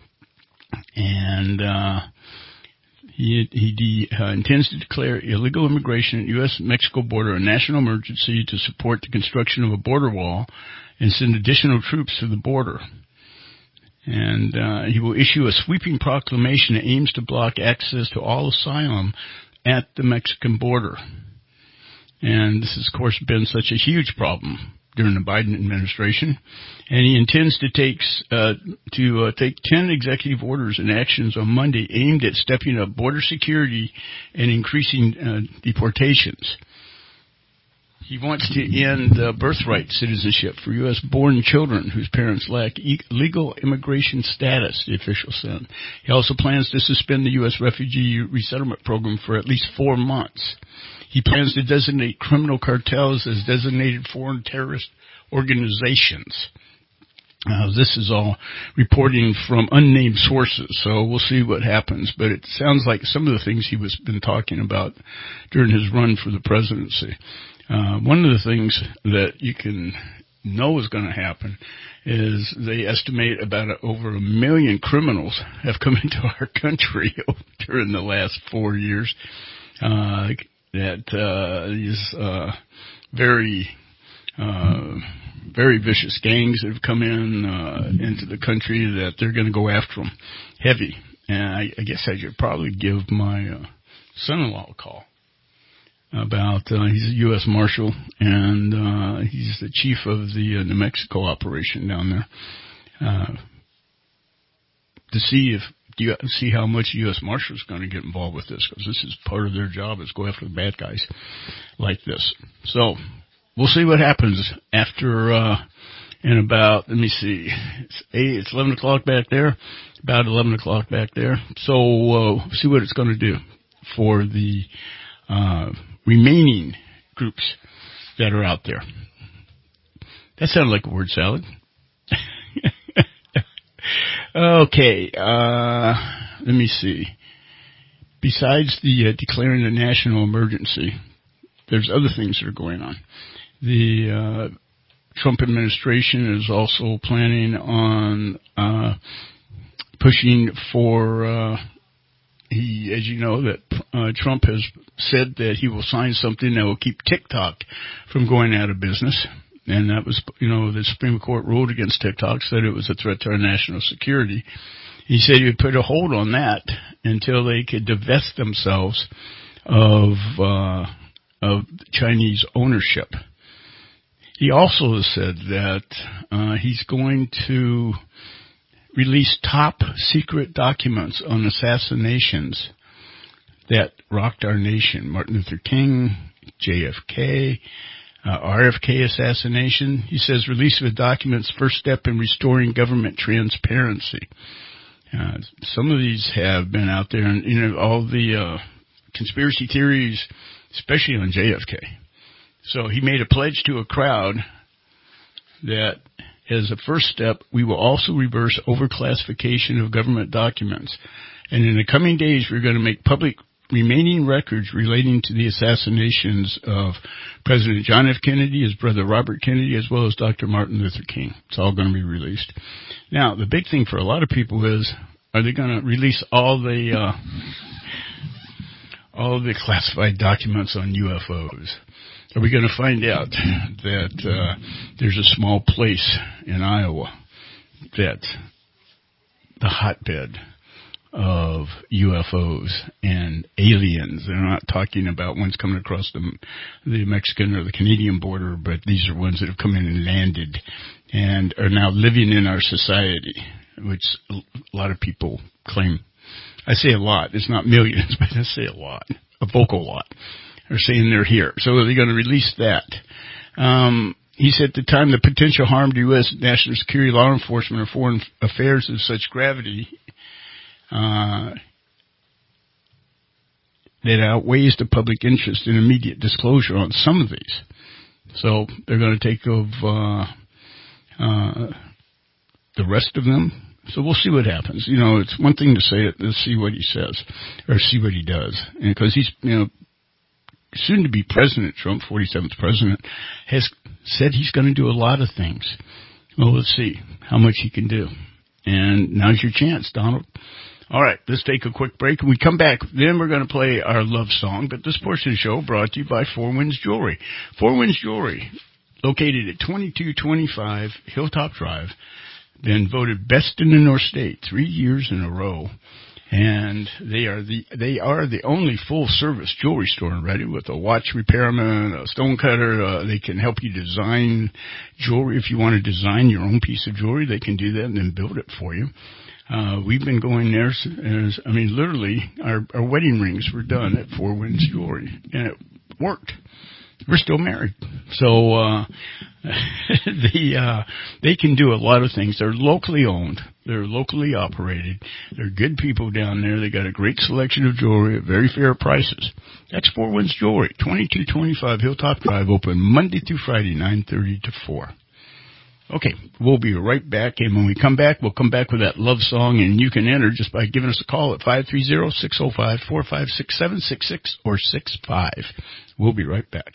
And uh, he, he de, uh, intends to declare illegal immigration at U S Mexico border a national emergency to support the construction of a border wall and send additional troops to the border. And uh, he will issue a sweeping proclamation that aims to block access to all asylum at the Mexican border. And this has, of course, been such a huge problem during the Biden administration. And he intends to take uh, to uh, take ten executive orders and actions on Monday aimed at stepping up border security and increasing uh, deportations. He wants to end uh, birthright citizenship for U S-born children whose parents lack e- legal immigration status, the official said. He also plans to suspend the U S refugee resettlement program for at least four months. He plans to designate criminal cartels as designated foreign terrorist organizations. Uh, this is all reporting from unnamed sources, so we'll see what happens. But it sounds like some of the things he was been talking about during his run for the presidency. Uh, one of the things that you can know is going to happen is they estimate about a, over a million criminals have come into our country during the last four years. Uh, that uh, these uh, very, uh, very vicious gangs that have come in uh, into the country, that they're going to go after them heavy. And I, I guess I should probably give my uh, son-in-law a call. About uh, he's a U S Marshal, and uh, he's the chief of the uh, New Mexico operation down there. Uh, to see if you see how much U S Marshal is going to get involved with this, because this is part of their job, is go after the bad guys like this. So we'll see what happens after. Uh, in about let me see, it's eight, it's eleven o'clock back there, about eleven o'clock back there. So uh, see what it's going to do for the. Uh, remaining groups that are out there. That sounded like a word salad. Okay, uh, let me see. Besides the uh, declaring a national emergency, there's other things that are going on. The uh, Trump administration is also planning on uh, pushing for uh, He, as you know, that uh, Trump has said that he will sign something that will keep TikTok from going out of business. And that was, you know, the Supreme Court ruled against TikTok, said it was a threat to our national security. He said he would put a hold on that until they could divest themselves of, uh, of Chinese ownership. He also said that uh, he's going to released top secret documents on assassinations that rocked our nation. Martin Luther King, J F K, uh, R F K assassination. He says release of the documents, first step in restoring government transparency. Uh, some of these have been out there, and you know all the uh, conspiracy theories, especially on J F K. So he made a pledge to a crowd that as a first step, we will also reverse overclassification of government documents. And in the coming days, we're going to make public remaining records relating to the assassinations of President John F. Kennedy, his brother Robert Kennedy, as well as Doctor Martin Luther King. It's all going to be released. Now, the big thing for a lot of people is, are they going to release all the uh, all the classified documents on U F Os? Are we going to find out that uh, there's a small place in Iowa that the hotbed of U F Os and aliens? They're not talking about ones coming across the, the Mexican or the Canadian border, but these are ones that have come in and landed and are now living in our society, which a lot of people claim. I say a lot. It's not millions, but I say a lot, a vocal lot. Are saying they're here. So they're going to release that. Um, he said at the time the potential harm to U S national security, law enforcement, or foreign affairs of such gravity, uh, that outweighs the public interest in immediate disclosure on some of these. So they're going to take of uh, uh, the rest of them. So we'll see what happens. You know, it's one thing to say it, let's see what he says, or see what he does. Because he's, you know, soon to be President Trump, forty-seventh president, has said he's going to do a lot of things. Well, let's see how much he can do. And now's your chance, Donald. All right, let's take a quick break. When we come back, then we're going to play our love song. But this portion of the show brought to you by Four Winds Jewelry. Four Winds Jewelry, located at twenty-two twenty-five Hilltop Drive, been voted best in the North State three years in a row. And they are the they are the only full-service jewelry store in Reading with a watch repairman, a stone cutter. Uh, they can help you design jewelry. If you want to design your own piece of jewelry, they can do that and then build it for you. Uh, we've been going there, as, I mean, literally, our, our wedding rings were done at Four Winds Jewelry, and it worked. We're still married. So, uh, the, uh, they can do a lot of things. They're locally owned. They're locally operated. They're good people down there. They got a great selection of jewelry at very fair prices. That's Four Winds Jewelry, twenty-two twenty-five Hilltop Drive, open Monday through Friday, nine thirty to four. Okay, we'll be right back, and when we come back, we'll come back with that love song, and you can enter just by giving us a call at five three zero, six zero five, four five six seven, six six or six five. We'll be right back.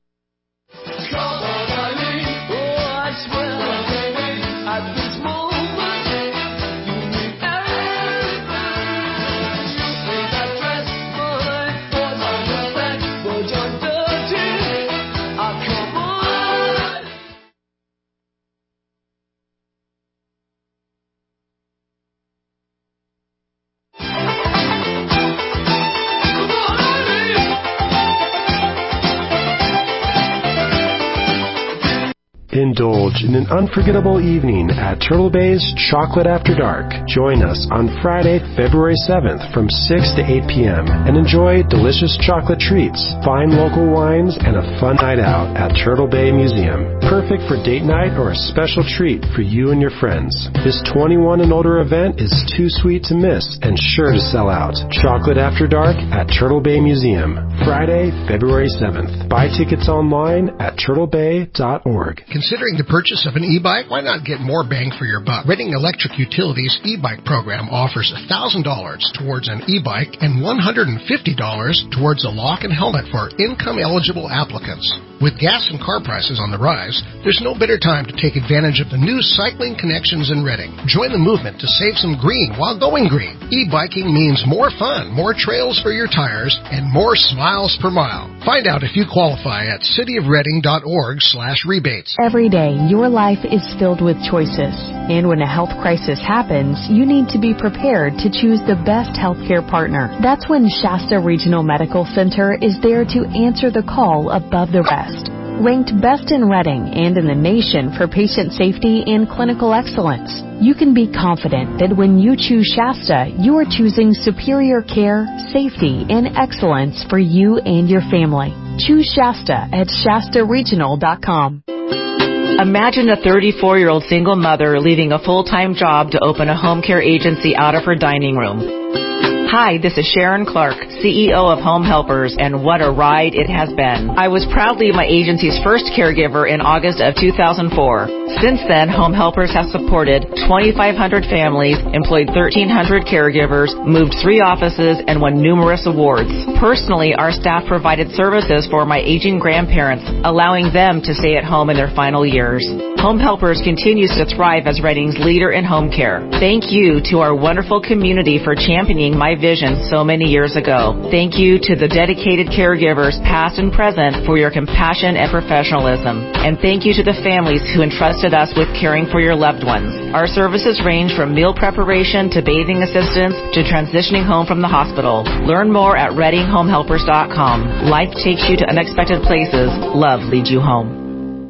Indulge in an unforgettable evening at Turtle Bay's Chocolate After Dark. Join us on Friday, February seventh from six to eight p.m. and enjoy delicious chocolate treats, fine local wines, and a fun night out at Turtle Bay Museum. Perfect for date night or a special treat for you and your friends. This twenty-one and older event is too sweet to miss and sure to sell out. Chocolate After Dark at Turtle Bay Museum, Friday, February seventh. Buy tickets online at turtle bay dot org. Considering the purchase of an e-bike, why not get more bang for your buck? Reading Electric Utilities e-bike program offers one thousand dollars towards an e-bike and one hundred fifty dollars towards a lock and helmet for income-eligible applicants. With gas and car prices on the rise, there's no better time to take advantage of the new cycling connections in Reading. Join the movement to save some green while going green. E-biking means more fun, more trails for your tires, and more smiles per mile. Find out if you qualify at cityofreading.org slash rebates. Every day, your life is filled with choices. And when a health crisis happens, you need to be prepared to choose the best healthcare partner. That's when Shasta Regional Medical Center is there to answer the call above the rest. Ranked best in Reading and in the nation for patient safety and clinical excellence, you can be confident that when you choose Shasta, you are choosing superior care, safety, and excellence for you and your family. Choose Shasta at shasta regional dot com. Imagine a thirty-four-year-old single mother leaving a full-time job to open a home care agency out of her dining room. Hi, this is Sharon Clark, C E O of Home Helpers, and what a ride it has been. I was proudly my agency's first caregiver in August of two thousand four. Since then, Home Helpers has supported twenty-five hundred families, employed thirteen hundred caregivers, moved three offices, and won numerous awards. Personally, our staff provided services for my aging grandparents, allowing them to stay at home in their final years. Home Helpers continues to thrive as Reading's leader in home care. Thank you to our wonderful community for championing my vision so many years ago. Thank you to the dedicated caregivers, past and present, for your compassion and professionalism. And thank you to the families who entrusted us with caring for your loved ones. Our services range from meal preparation to bathing assistance to transitioning home from the hospital. Learn more at reading home helpers dot com. Life takes you to unexpected places. Love leads you home.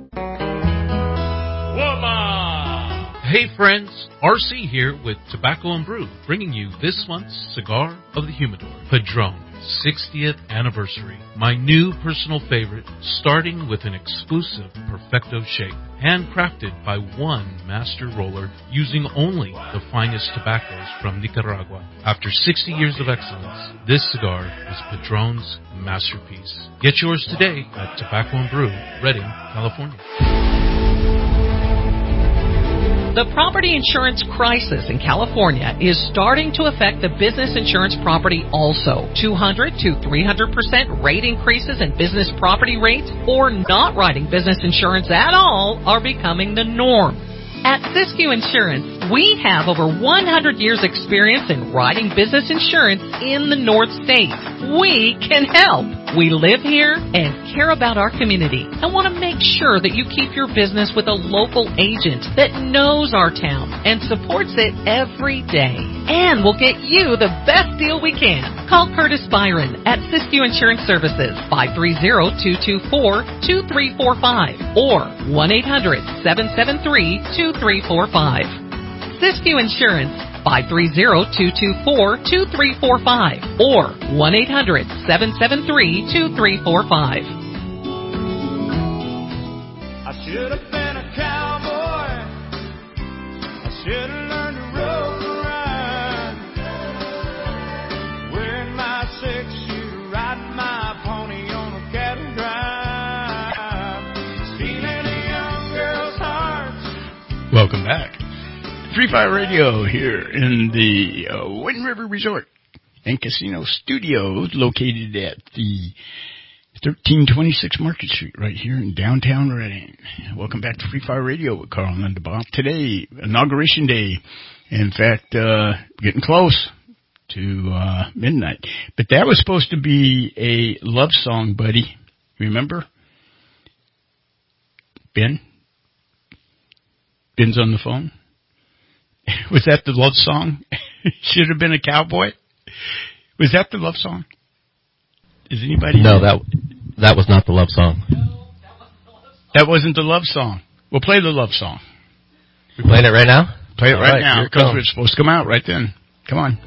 Hey friends, R C here with Tobacco and Brew, bringing you this month's Cigar of the Humidor, Padron. sixtieth anniversary. My new personal favorite, starting with an exclusive Perfecto shape, handcrafted by one master roller using only the finest tobaccos from Nicaragua. After sixty years of excellence, this cigar is Padron's masterpiece. Get yours today at Tobacco and Brew, Redding, California. The property insurance crisis in California is starting to affect the business insurance property also. two hundred to three hundred percent rate increases in business property rates or not writing business insurance at all are becoming the norm. At Siskiyou Insurance, we have over one hundred years experience in writing business insurance in the North States. We can help. We live here and care about our community and want to make sure that you keep your business with a local agent that knows our town and supports it every day. And we'll get you the best deal we can. Call Curtis Byron at Siskiyou Insurance Services, five three zero, two two four, two three four five or one eight hundred, seven seven three, two three four five. Siskiyou Insurance, five three zero, two two four, two three four five or one eight hundred, seven seven three, two three four five. I should have been a cowboy. I should have learned to rope and ride. Wearing my six-shooter, riding my pony on a cattle drive. Stealing a young girl's heart. Welcome back. Free Fire Radio here in the uh, Wind River Resort and Casino Studios, located at the thirteen twenty-six Market Street, right here in downtown Redding. Welcome back to Free Fire Radio with Carl and Linda. Today, Inauguration Day. In fact, uh, getting close to uh, midnight. But that was supposed to be a love song, buddy. Remember? Ben? Ben's on the phone. Was that the love song? Should have been a cowboy. Was that the love song? Is anybody? No, that that was not the love song. That wasn't the love song. We'll play the love song. We playing it right now? Play it All right, right now because it's supposed to come out right then. Come on.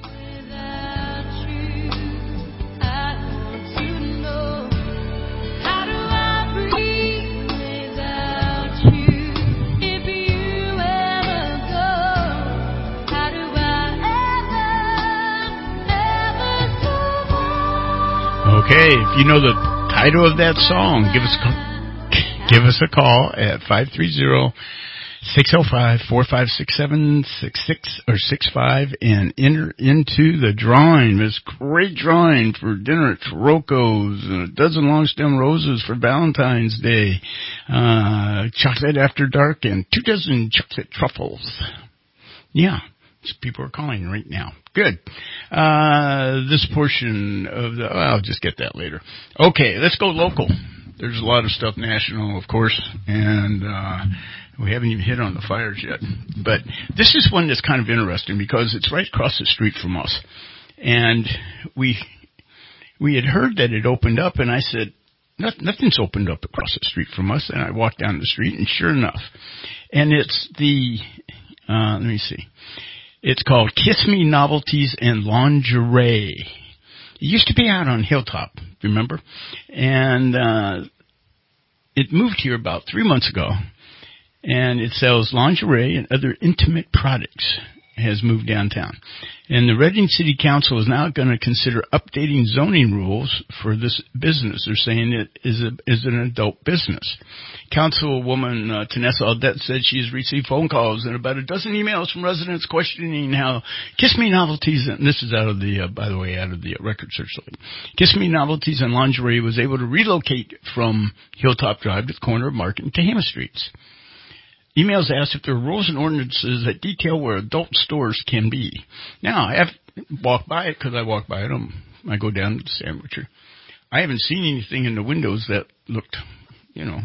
Okay, if you know the title of that song, give us a, give us a call at five three zero, six zero five, four five six seven, six six or six five and enter into the drawing. This great drawing for dinner at Rocco's, and a dozen long stem roses for Valentine's Day, uh, chocolate after dark, and two dozen chocolate truffles. Yeah. People are calling right now. Good. Uh, this portion of the, oh, I'll just get that later. Okay, let's go local. There's a lot of stuff national, of course, and uh, we haven't even hit on the fires yet. But this is one that's kind of interesting because it's right across the street from us. And we we had heard that it opened up, and I said, nothing's opened up across the street from us. And I walked down the street, and sure enough. And it's the, uh, let me see. It's called Kiss Me Novelties and Lingerie. It used to be out on Hilltop, remember? And uh it moved here about three months ago. And it sells lingerie and other intimate products. It has moved downtown. And the Redding City Council is now going to consider updating zoning rules for this business. They're saying it is a, is an adult business. Councilwoman uh, Tanessa Aldette said she has received phone calls and about a dozen emails from residents questioning how Kiss Me Novelties, and this is out of the, uh, by the way, out of the uh, record search link. Kiss Me Novelties and Lingerie was able to relocate from Hilltop Drive to the corner of Market and Tehama Streets. Emails asked if there are rules and ordinances that detail where adult stores can be. Now, I have walked by it because I walk by it. Um, I go down to the Sandwicher. I haven't seen anything in the windows that looked, you know,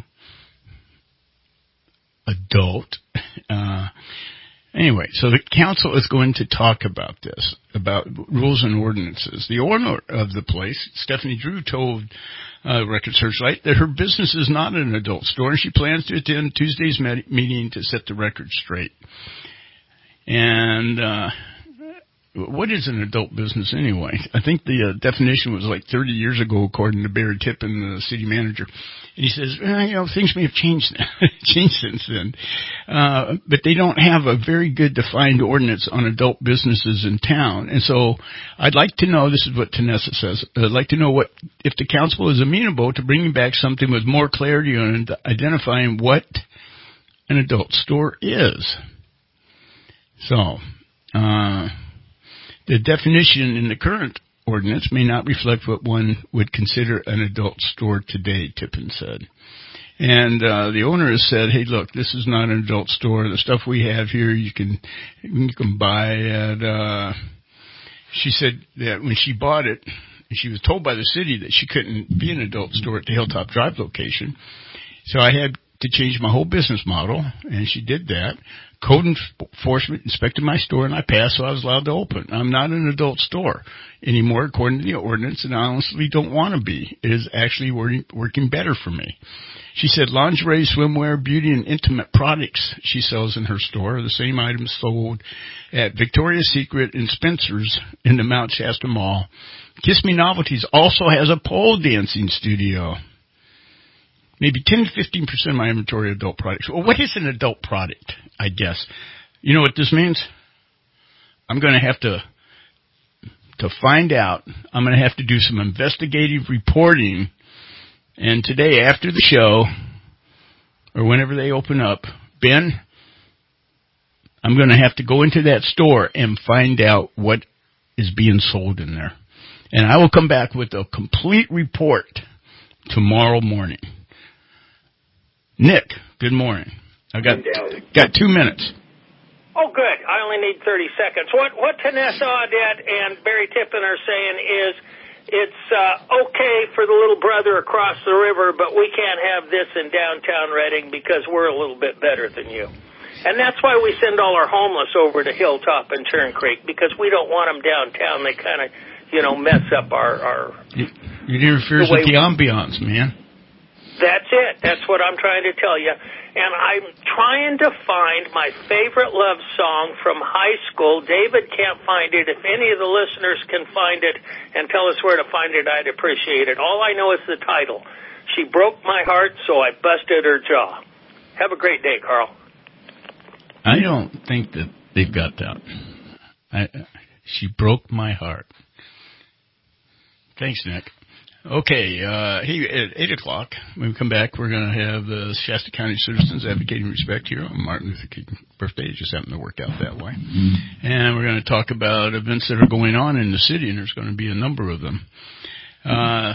adult. Uh, anyway, so the council is going to talk about this, about rules and ordinances. The owner of the place, Stephanie Drew, told Uh, Record Searchlight that her business is not an adult store, and she plans to attend Tuesday's med- meeting to set the record straight. And uh, what is an adult business anyway? I think the uh, definition was like thirty years ago, according to Barry Tippin, the city manager. And he says, well, you know, things may have changed, changed since then. Uh, but they don't have a very good defined ordinance on adult businesses in town. And so I'd like to know, this is what Tanessa says, I'd like to know what, if the council is amenable to bringing back something with more clarity on identifying what an adult store is. So, uh, the definition in the current ordinance may not reflect what one would consider an adult store today, Tippin said. And uh, the owner has said, hey, look, this is not an adult store. The stuff we have here you can you can buy at, uh, she said that when she bought it, she was told by the city that she couldn't be an adult store at the Hilltop Drive location. So I had to change my whole business model, and she did that. Code enforcement inspected my store, and I passed, so I was allowed to open. I'm not an adult store anymore, according to the ordinance, and I honestly don't want to be. It is actually working, working better for me. She said lingerie, swimwear, beauty, and intimate products she sells in her store are the same items sold at Victoria's Secret and Spencer's in the Mount Shasta Mall. Kiss Me Novelties also has a pole dancing studio. Maybe ten to fifteen percent of my inventory of adult products. Well, what is an adult product, I guess? You know what this means? I'm going to have to, to find out. I'm going to have to do some investigative reporting. And today, after the show, or whenever they open up, Ben, I'm going to have to go into that store and find out what is being sold in there. And I will come back with a complete report tomorrow morning. Nick, good morning. I got got two minutes. Oh, good. I only need thirty seconds. What what Tanessa Audette and Barry Tippin are saying is it's uh, okay for the little brother across the river, but we can't have this in downtown Reading because we're a little bit better than you. And that's why we send all our homeless over to Hilltop and Churn Creek, because we don't want them downtown. They kind of, you know, mess up our... our it, it interferes the with the ambiance, man. That's it. That's what I'm trying to tell you. And I'm trying to find my favorite love song from high school. David can't find it. If any of the listeners can find it and tell us where to find it, I'd appreciate it. All I know is the title. She broke my heart, so I busted her jaw. Have a great day, Carl. I don't think that they've got that. I, she broke my heart. Thanks, Nick. Okay, uh, hey, at eight o'clock, when we come back, we're going to have the Shasta County Citizens Advocating Respect here on Martin Luther King birthday. It just happened to work out that way. Mm-hmm. And we're going to talk about events that are going on in the city, and there's going to be a number of them. Uh,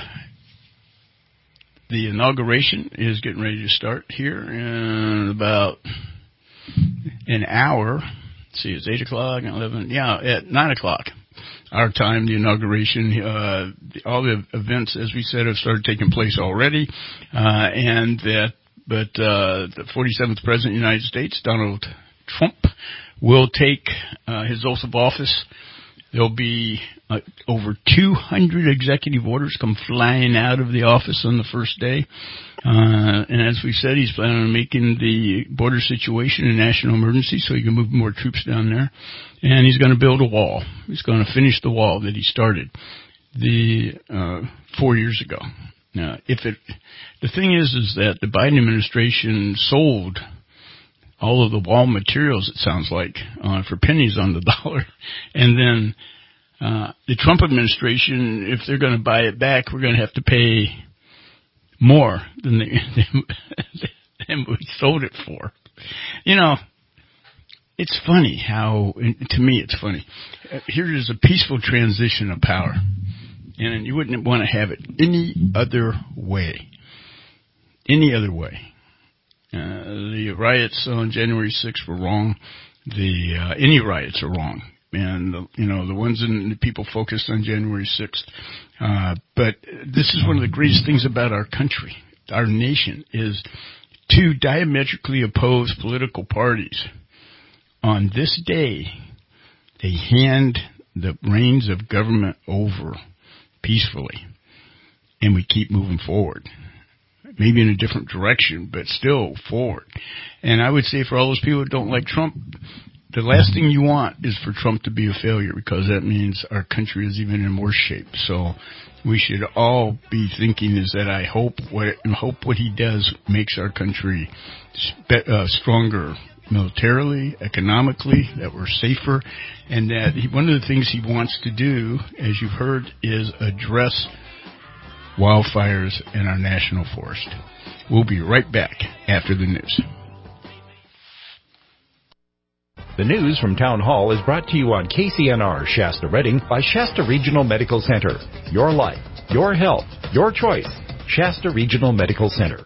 the inauguration is getting ready to start here in about an hour. Let's see, it's eight o'clock, eleven, yeah, at nine o'clock. Our time, the inauguration, uh, all the events, as we said, have started taking place already, uh, and that, but, uh, the forty-seventh President of the United States, Donald Trump, will take, uh, his oath of office. There'll be uh, over two hundred executive orders come flying out of the office on the first day. Uh, and as we said, he's planning on making the border situation a national emergency so he can move more troops down there. And he's going to build a wall. He's going to finish the wall that he started the uh, four years ago. Now, if it, the thing is, is that the Biden administration sold all of the wall materials, it sounds like, uh, for pennies on the dollar. And then uh, the Trump administration, if they're going to buy it back, we're going to have to pay more than, they, than we sold it for. You know, it's funny how, to me it's funny. Here is a peaceful transition of power. And you wouldn't want to have it any other way. Any other way. Uh, the riots on January sixth were wrong. The uh, any riots are wrong, and the, you know the ones in the people focused on January sixth. Uh, but this is one of the greatest things about our country, our nation, is two diametrically opposed political parties. On this day, they hand the reins of government over peacefully, and we keep moving forward. Maybe in a different direction, but still forward. And I would say for all those people that don't like Trump, the last thing you want is for Trump to be a failure, because that means our country is even in worse shape. So we should all be thinking is that I hope what, hope what he does makes our country spe- uh, stronger militarily, economically, that we're safer, and that he, one of the things he wants to do, as you've heard, is address wildfires in our national forest. We'll be right back after the news. The news from Town Hall is brought to you on K C N R Shasta Redding by Shasta Regional Medical Center. Your life, your health, your choice. Shasta Regional Medical Center.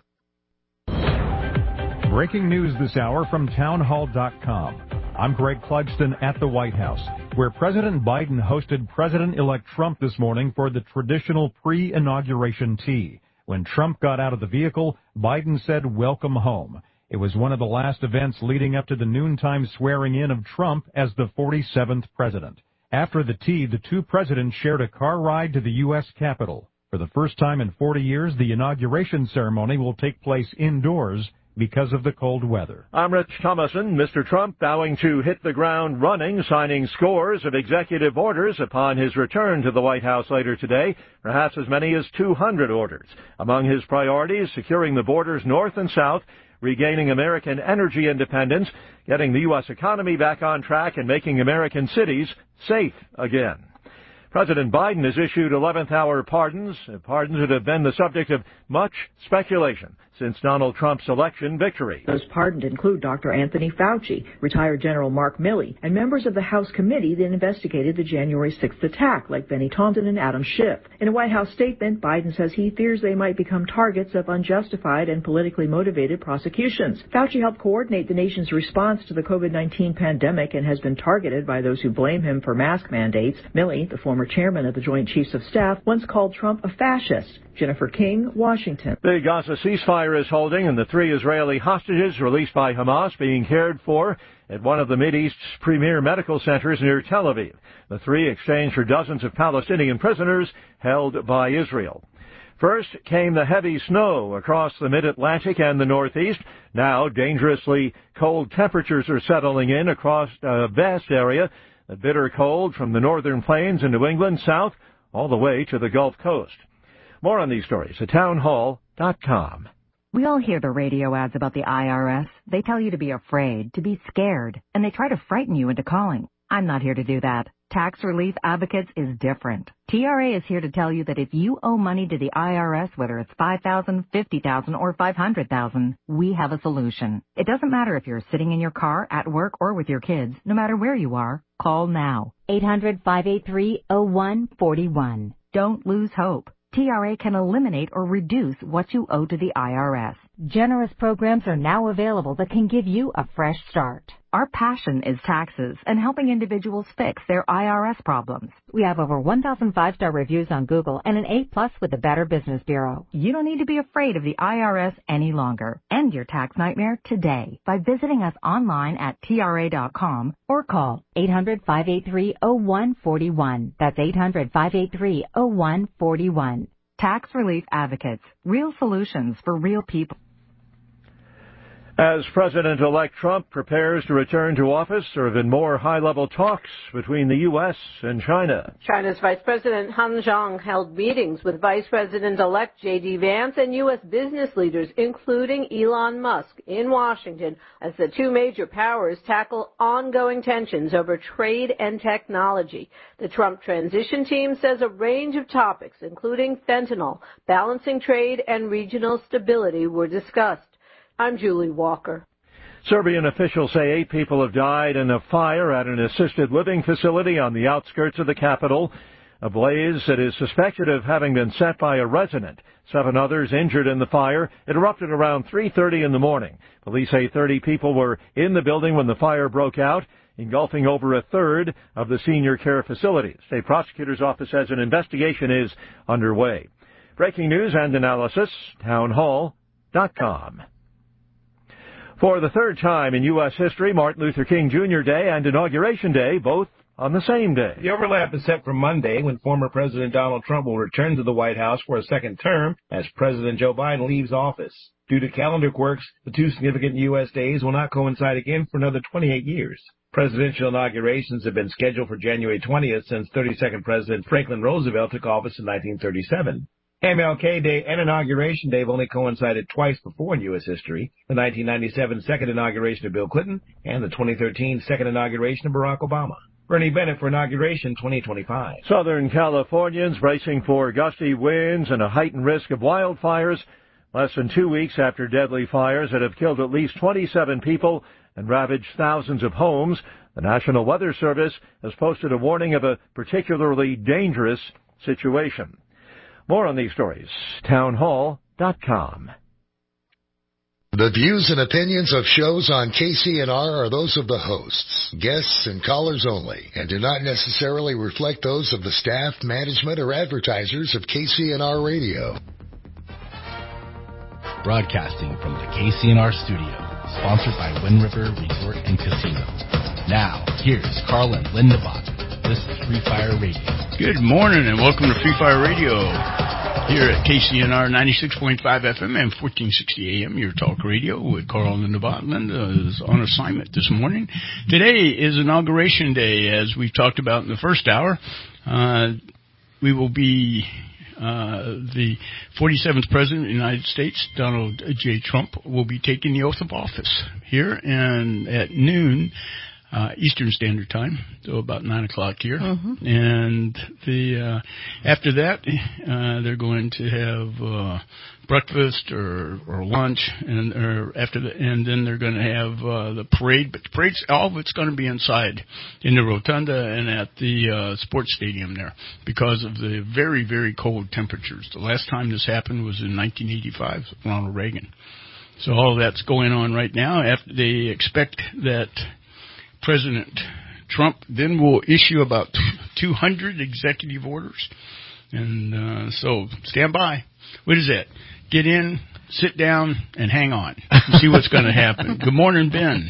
Breaking news this hour from town hall dot com. I'm Greg Clugston at the White House, where President Biden hosted President-elect Trump this morning for the traditional pre-inauguration tea. When Trump got out of the vehicle, Biden said, "Welcome home." It was one of the last events leading up to the noontime swearing in of Trump as the forty-seventh president. After the tea, the two presidents shared a car ride to the U S Capitol. For the first time in forty years, the inauguration ceremony will take place indoors because of the cold weather. I'm Rich Thomason. Mister Trump vowing to hit the ground running, signing scores of executive orders upon his return to the White House later today, perhaps as many as two hundred orders. Among his priorities, securing the borders north and south, regaining American energy independence, getting the U S economy back on track, and making American cities safe again. President Biden has issued eleventh hour pardons, pardons that have been the subject of much speculation since Donald Trump's election victory. Those pardoned include Doctor Anthony Fauci, retired General Mark Milley, and members of the House committee that investigated the January sixth attack, like Benny Thompson and Adam Schiff. In a White House statement, Biden says he fears they might become targets of unjustified and politically motivated prosecutions. Fauci helped coordinate the nation's response to the COVID nineteen pandemic and has been targeted by those who blame him for mask mandates. Milley, the former chairman of the Joint Chiefs of Staff, once called Trump a fascist. Jennifer King, Washington. The Gaza ceasefire is holding, and the three Israeli hostages released by Hamas being cared for at one of the Mideast's premier medical centers near Tel Aviv. The three exchanged for dozens of Palestinian prisoners held by Israel. First came the heavy snow across the mid-Atlantic and the Northeast. Now dangerously cold temperatures are settling in across a vast area. The bitter cold from the northern plains in New England south all the way to the Gulf Coast. More on these stories at town hall dot com. We all hear the radio ads about the I R S. They tell you to be afraid, to be scared, and they try to frighten you into calling. I'm not here to do that. Tax Relief Advocates is different. T R A is here to tell you that if you owe money to the I R S, whether it's five thousand dollars, fifty thousand dollars, or five hundred thousand dollars, we have a solution. It doesn't matter if you're sitting in your car, at work, or with your kids. No matter where you are, call now. eight hundred, five eight three, oh one four one. Don't lose hope. T R A can eliminate or reduce what you owe to the I R S. Generous programs are now available that can give you a fresh start. Our passion is taxes and helping individuals fix their I R S problems. We have over one thousand five-star reviews on Google and an A plus with the Better Business Bureau. You don't need to be afraid of the I R S any longer. End your tax nightmare today by visiting us online at T R A dot com or call eight hundred, five eight three, oh one four one. That's eight hundred, five eight three, oh one four one. Tax Relief Advocates. Real solutions for real people. As President-elect Trump prepares to return to office, there have been more high-level talks between the U S and China. China's Vice President Han Zhang held meetings with Vice President-elect J D Vance and U S business leaders, including Elon Musk, in Washington, as the two major powers tackle ongoing tensions over trade and technology. The Trump transition team says a range of topics, including fentanyl, balancing trade, and regional stability, were discussed. I'm Julie Walker. Serbian officials say eight people have died in a fire at an assisted living facility on the outskirts of the capital. A blaze that is suspected of having been set by a resident. Seven others injured in the fire. It erupted around three thirty in the morning. Police say thirty people were in the building when the fire broke out, engulfing over a third of the senior care facilities. State prosecutor's office says an investigation is underway. Breaking news and analysis, town hall dot com. For the third time in U S history, Martin Luther King Junior Day and Inauguration Day, both on the same day. The overlap is set for Monday, when former President Donald Trump will return to the White House for a second term as President Joe Biden leaves office. Due to calendar quirks, the two significant U S days will not coincide again for another twenty-eight years. Presidential inaugurations have been scheduled for January twentieth since thirty-second President Franklin Roosevelt took office in nineteen thirty-seven. M L K Day and Inauguration Day have only coincided twice before in U S history, the nineteen ninety-seven second inauguration of Bill Clinton and the twenty thirteen second inauguration of Barack Obama. Bernie Bennett for Inauguration twenty twenty-five. Southern Californians bracing for gusty winds and a heightened risk of wildfires. Less than two weeks after deadly fires that have killed at least twenty-seven people and ravaged thousands of homes, the National Weather Service has posted a warning of a particularly dangerous situation. More on these stories, town hall dot com. The views and opinions of shows on K C N R are those of the hosts, guests, and callers only, and do not necessarily reflect those of the staff, management, or advertisers of K C N R Radio. Broadcasting from the K C N R studio, sponsored by Wind River Resort and Casino. Now, here's Carl and Linda Bach. This is Free Fire Radio. Good morning and welcome to Free Fire Radio here at K C N R ninety-six point five F M and fourteen sixty A M, your talk radio with Carl and Linda Bach. Linda is on assignment this morning. Today is Inauguration Day, as we've talked about in the first hour. Uh, we will be... Uh, the forty-seventh President of the United States, Donald J. Trump, will be taking the oath of office here and at noon uh, Eastern Standard Time, so about nine o'clock here. Mm-hmm. And the uh, after that, uh, they're going to have uh, breakfast or, or lunch, and or after the, and then they're going to have uh, the parade. But the parade's all of it's going to be inside in the rotunda and at the uh, sports stadium there because of the very, very cold temperatures. The last time this happened was in nineteen eighty-five, Ronald Reagan. So all of that's going on right now. After they expect that President Trump then will issue about two hundred executive orders, and uh, so stand by. What is that? Get in, sit down, and hang on and see what's going to happen. Good morning, Ben.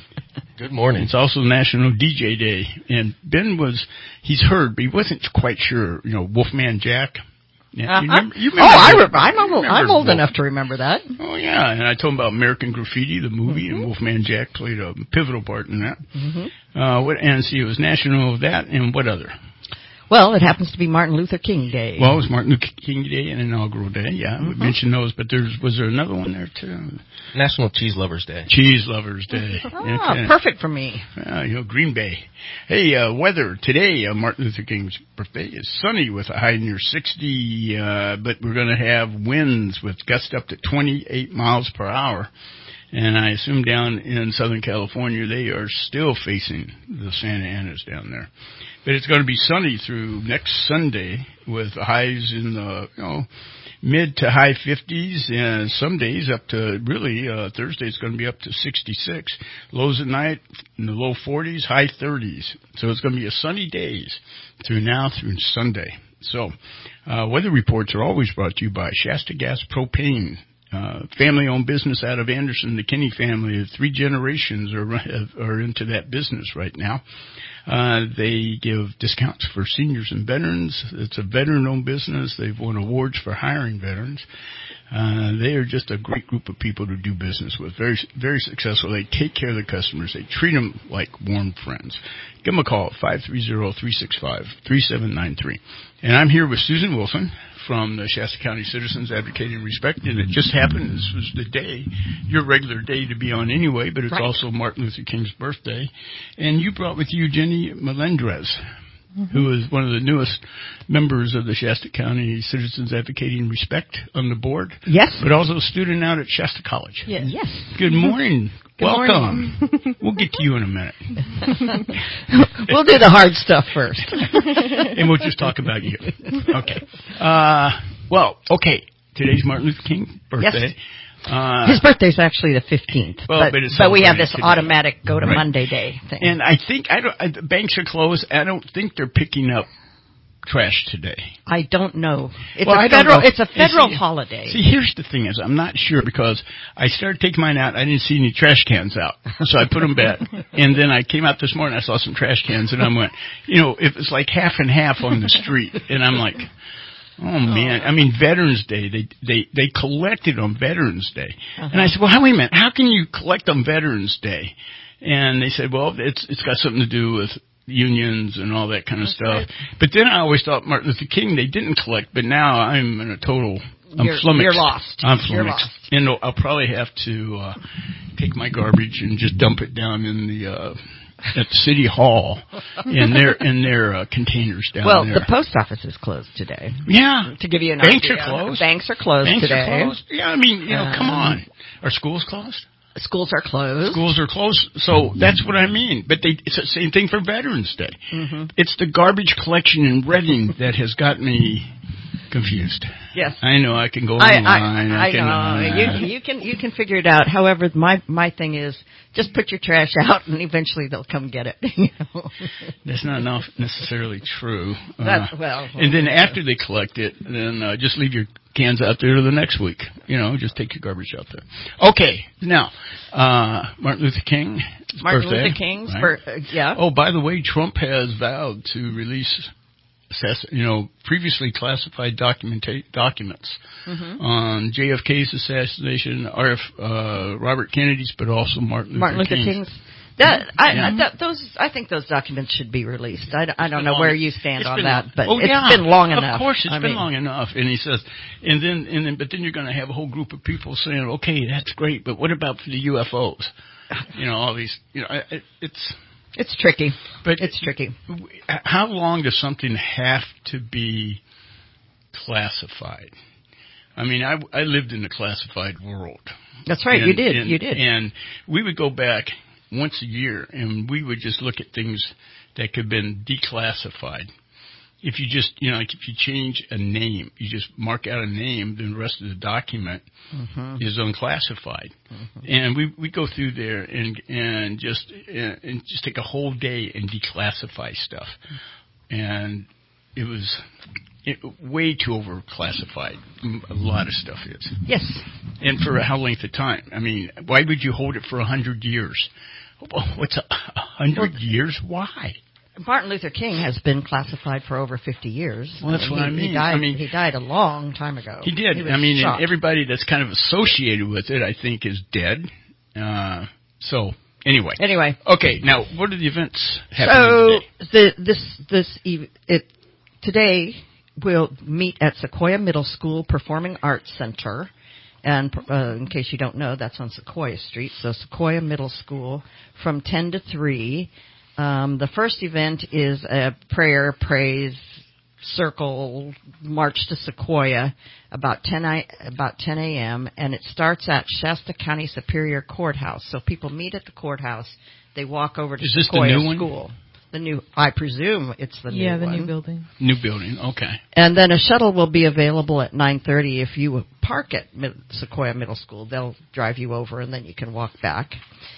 Good morning. It's also National D J Day, and Ben was, he's heard, but he wasn't quite sure, you know, Wolfman Jack. Yeah, uh-huh. you remember, you remember oh, I the, re- I'm, old, I'm old enough to remember that. Oh, yeah, and I told him about American Graffiti, the movie, mm-hmm. and Wolfman Jack played a pivotal part in that. Mm-hmm. Uh, what, and see, it was National of that, and what other? Well, it happens to be Martin Luther King Day. Well, it was Martin Luther King Day and Inaugural Day, yeah. Mm-hmm. We mentioned those, but there's was there another one there, too? National Cheese Lovers Day. Cheese Lovers Day. Ah, okay. Perfect for me. Uh, you know, Green Bay. Hey, uh, weather today, uh, Martin Luther King's birthday, is sunny with a high near sixty, uh, but we're going to have winds with gusts up to twenty-eight miles per hour. And I assume down in Southern California, they are still facing the Santa Anas down there. But it's going to be sunny through next Sunday with highs in the, you know, mid to high fifties, and some days up to really, uh, Thursday it's going to be up to sixty-six. Lows at night in the low forties, high thirties. So it's going to be a sunny days through now through Sunday. So, uh, weather reports are always brought to you by Shasta Gas Propane. Uh, family-owned business out of Anderson, the Kinney family. Three generations are are into that business right now. Uh, they give discounts for seniors and veterans. It's a veteran-owned business. They've won awards for hiring veterans. Uh, they are just a great group of people to do business with. Very, very successful. They take care of the customers. They treat them like warm friends. Give them a call at five three zero, three six five, three seven nine three. And I'm here with Susan Wilson from the Shasta County Citizens Advocating Respect, and it just happened, this was the day, your regular day to be on anyway, but it's right. also Martin Luther King's birthday. And you brought with you Jenny Melendrez, mm-hmm. who is one of the newest members of the Shasta County Citizens Advocating Respect on the board. Yes. But also a student out at Shasta College. Yes. yes. Good morning. Good Welcome. Morning. We'll get to you in a minute. We'll do the hard stuff first. And we'll just talk about you. Okay. Uh, well, okay. Today's Martin Luther King birthday. Yes. Uh, His birthday's actually the fifteenth. Well, but, but, it's but we have this today. automatic go to right. Monday day thing. And I think, I don't, I, the banks are closed. I don't think they're picking up trash today. I don't know. It's well, a I federal. know. It's a federal see, holiday. See, here's the thing: is I'm not sure because I started taking mine out. I didn't see any trash cans out, so I put them back. And then I came out this morning. I saw some trash cans, and I went, you know, if it's like half and half on the street, and I'm like, Oh man! I mean, Veterans Day. They they they collected on Veterans Day, Uh-huh. and I said, "Well, wait a minute. How can you collect on Veterans Day?" And they said, "Well, it's it's got something to do with unions and all that kind of That's stuff." right. But then I always thought Martin Luther King they didn't collect, but now I'm in a total. I'm You're- flummoxed. you're lost. I'm You're flummoxed. lost. And I'll probably have to uh, take my garbage and just dump it down in the. Uh, at City Hall in their in their uh, containers down well, there. the post office is closed today. Yeah. To give you an Banks idea. are closed. Banks are closed Banks today. are closed. Yeah, I mean, you know, Um, come on. Are schools closed? Schools are closed. Schools are closed. So that's what I mean. But they, it's the same thing for Veterans Day. Mm-hmm. It's the garbage collection in Reading that has got me confused. Yes. I know. I can go I, online. I, I can, know. uh, you, you can you can figure it out. However, my my thing is just put your trash out, and eventually they'll come get it. You know? That's not enough necessarily true. Uh, That's, well, and then after they collect it, then uh, just leave your cans out there the next week. You know, just take your garbage out there. Okay, now uh, Martin Luther King. Martin birthday, Luther King's right? birth. Uh, yeah. Oh, by the way, Trump has vowed to release, assess, you know, previously classified documenta- documents Mm-hmm. on J F K's assassination, R F uh, Robert Kennedy's, but also Martin Luther, Martin Luther King's. King's. That, I, Yeah. I, that, those, I think those documents should be released. I, I don't been know long- where you stand it's on been- that, but oh, it's yeah, been long enough. Of course, it's I been mean, long enough. And he says, and then, and then, but then you're going to have a whole group of people saying, "Okay, that's great, but what about for the U F Os?" You know, all these. You know, it, it's it's tricky. But it's tricky. How long does something have to be classified? I mean, I, I lived in the classified world. That's right, And- you did, and- you did. And we would go back once a year, and we would just look at things that could have been declassified. If you just, you know, like if you change a name, you just mark out a name, then the rest of the document Mm-hmm. is unclassified. Mm-hmm. And we we go through there and and just and, and just take a whole day and declassify stuff. And it was it, way too overclassified. A lot of stuff is. Yes. And for how length of time? I mean, why would you hold it for a hundred years? What's a hundred Well, years? Why? Martin Luther King has been classified for over fifty years. Well, that's he, what I mean. He died, I mean- he died a long time ago. He did. was I mean, shot. and everybody that's kind of associated with it, I think, is dead. Uh, so anyway. Anyway. Okay. Now, what are the events happening So today? the, this this eve- it today we'll meet at Sequoia Middle School Performing Arts Center, and uh, in case you don't know, that's on Sequoia Street. So Sequoia Middle School from ten to three. Um, the first event is a prayer, praise, circle, march to Sequoia about ten I, about ten a.m. and it starts at Shasta County Superior Courthouse. So people meet at the courthouse. They walk over to Is this the Sequoia new one? School. The new, I presume it's the yeah, new the one. new building. New building. Okay. And then a shuttle will be available at nine thirty if you park at Mid- Sequoia Middle School. They'll drive you over, and then you can walk back.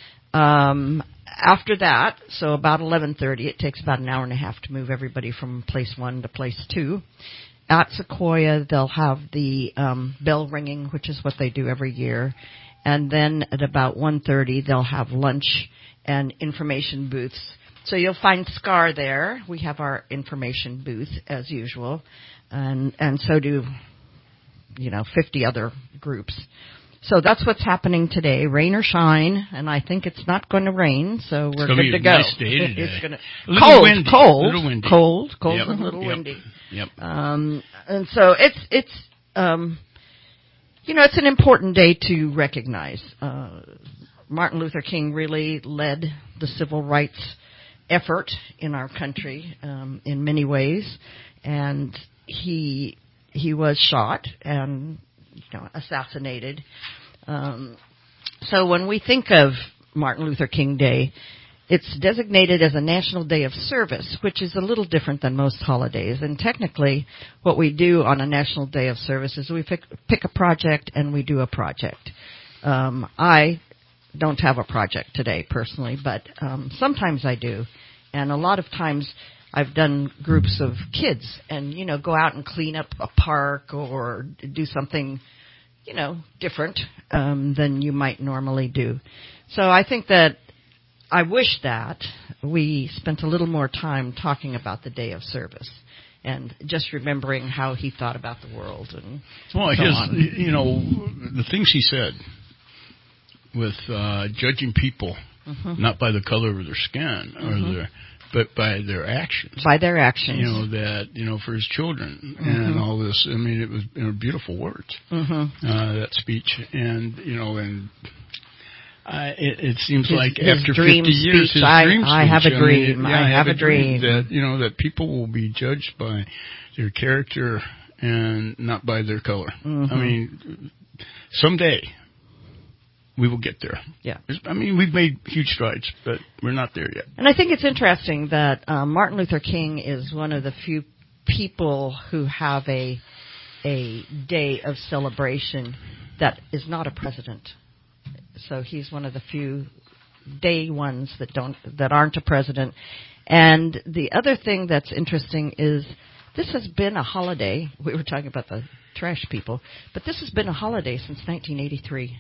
Um, after that, so about eleven thirty, it takes about an hour and a half to move everybody from place one to place two. At Sequoia, they'll have the um, bell ringing, which is what they do every year. And then at about one thirty, they'll have lunch and information booths. So you'll find SCAR there. We have our information booth as usual, and and so do, you know, fifty other groups. So that's what's happening today, rain or shine, and I think it's not going to rain, so we're It's gonna good be to a go. nice day today. It's going to A little cold, windy, cold, a little windy. cold, cold, Yep. and a little Yep. windy. Yep. Um, and so it's it's um, you know, it's an important day to recognize. Uh, Martin Luther King really led the civil rights effort in our country um, in many ways, and he he was shot and you know assassinated. Um, so when we think of Martin Luther King Day, it's designated as a National Day of Service, which is a little different than most holidays. And technically, what we do on a National Day of Service is we pick, pick a project and we do a project. Um, I don't have a project today personally, but um, sometimes I do. And a lot of times I've done groups of kids and, you know, go out and clean up a park or do something, you know, different um, than you might normally do. So I think that I wish that we spent a little more time talking about the Day of Service and just remembering how he thought about the world and well, so his, on. you know, the things he said with uh, judging people mm-hmm. not by the color of their skin or mm-hmm. their, but by their actions. By their actions, you know that you know for his children mm-hmm. and all this. I mean, it was you know, beautiful words. Mm-hmm. Uh, that speech, and you know, and. Uh, it, it seems his, like his after dream fifty years, speech, his I, dream I have a speech, dream. I, mean, yeah, I have a dream. That you know that people will be judged by their character and not by their color. Mm-hmm. I mean, someday we will get there. Yeah. I mean, we've made huge strides, but we're not there yet. And I think it's interesting that um, Martin Luther King is one of the few people who have a a day of celebration that is not a president. So he's one of the few day ones that don't that aren't a president. And the other thing that's interesting is this has been a holiday. We were talking about the trash people, but this has been a holiday since nineteen eighty-three.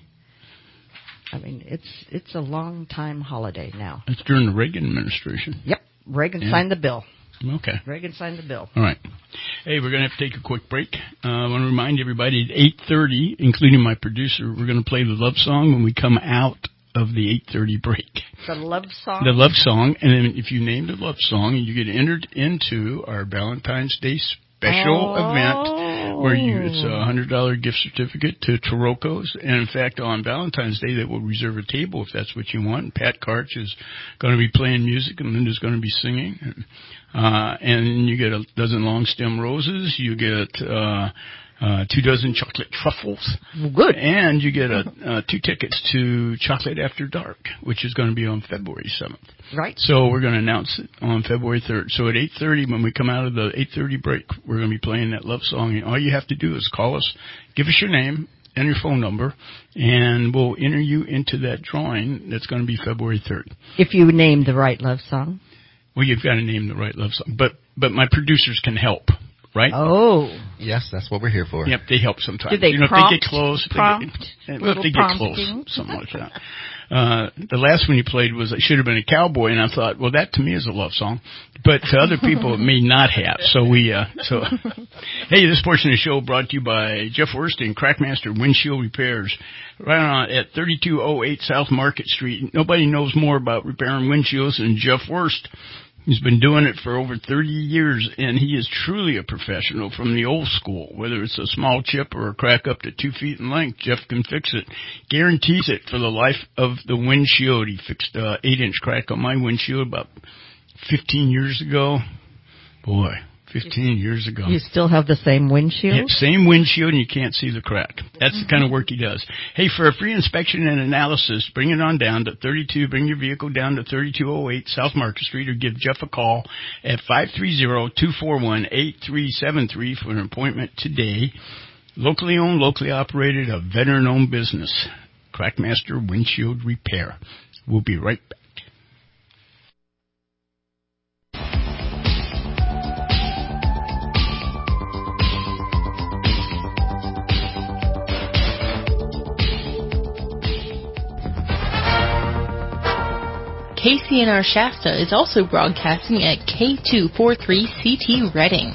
I mean, it's it's a long time holiday now. It's during the Reagan administration. Yep, Reagan yeah. signed the bill. Okay. Reagan signed the bill. All right. Hey, we're going to have to take a quick break. Uh, I want to remind everybody at eight thirty, including my producer, we're going to play the love song when we come out of the eight thirty break. The love song? The love song. And then if you name the love song, you get entered into our Valentine's Day special oh. event where you it's a one hundred dollars gift certificate to Tarocco's. And, in fact, on Valentine's Day, they will reserve a table if that's what you want. And Pat Karch is going to be playing music, and Linda's going to be singing. And, uh, and you get a dozen long stem roses. You get uh, uh, two dozen chocolate truffles. Good. And you get a, uh, two tickets to Chocolate After Dark, which is going to be on February seventh. Right. So we're going to announce it on February third. So at eight thirty, when we come out of the eight thirty break, we're going to be playing that love song. And all you have to do is call us, give us your name and your phone number, and we'll enter you into that drawing that's going to be February third. If you name the right love song. Well, you've got to name the right love song. But but my producers can help, right? Oh. Yes, that's what we're here for. Yep, they help sometimes. Do they you know, prompt? If they get close. Prompt? They get, well, if they get close, prompting? something like that. Uh, the last one you played was "It Should Have Been a Cowboy," and I thought, well, that to me is a love song, but to other people it may not have. So we, uh, so hey, this portion of the show brought to you by Jeff Worst and Crackmaster Windshield Repairs, right on at thirty-two oh eight South Market Street. Nobody knows more about repairing windshields than Jeff Worst. He's been doing it for over thirty years, and he is truly a professional from the old school. Whether it's a small chip or a crack up to two feet in length, Jeff can fix it. Guarantees it for the life of the windshield. He fixed an eight-inch crack on my windshield about fifteen years ago. Boy, fifteen years ago. You still have the same windshield? Yeah, same windshield, and you can't see the crack. That's mm-hmm. the kind of work he does. Hey, for a free inspection and analysis, bring it on down to thirty-two. Bring your vehicle down to thirty-two oh eight South Market Street, or give Jeff a call at five three zero, two four one, eight three seven three for an appointment today. Locally owned, locally operated, a veteran-owned business. Crackmaster Windshield Repair. We'll be right back. K C N R Shasta is also broadcasting at K two forty-three C T Reading.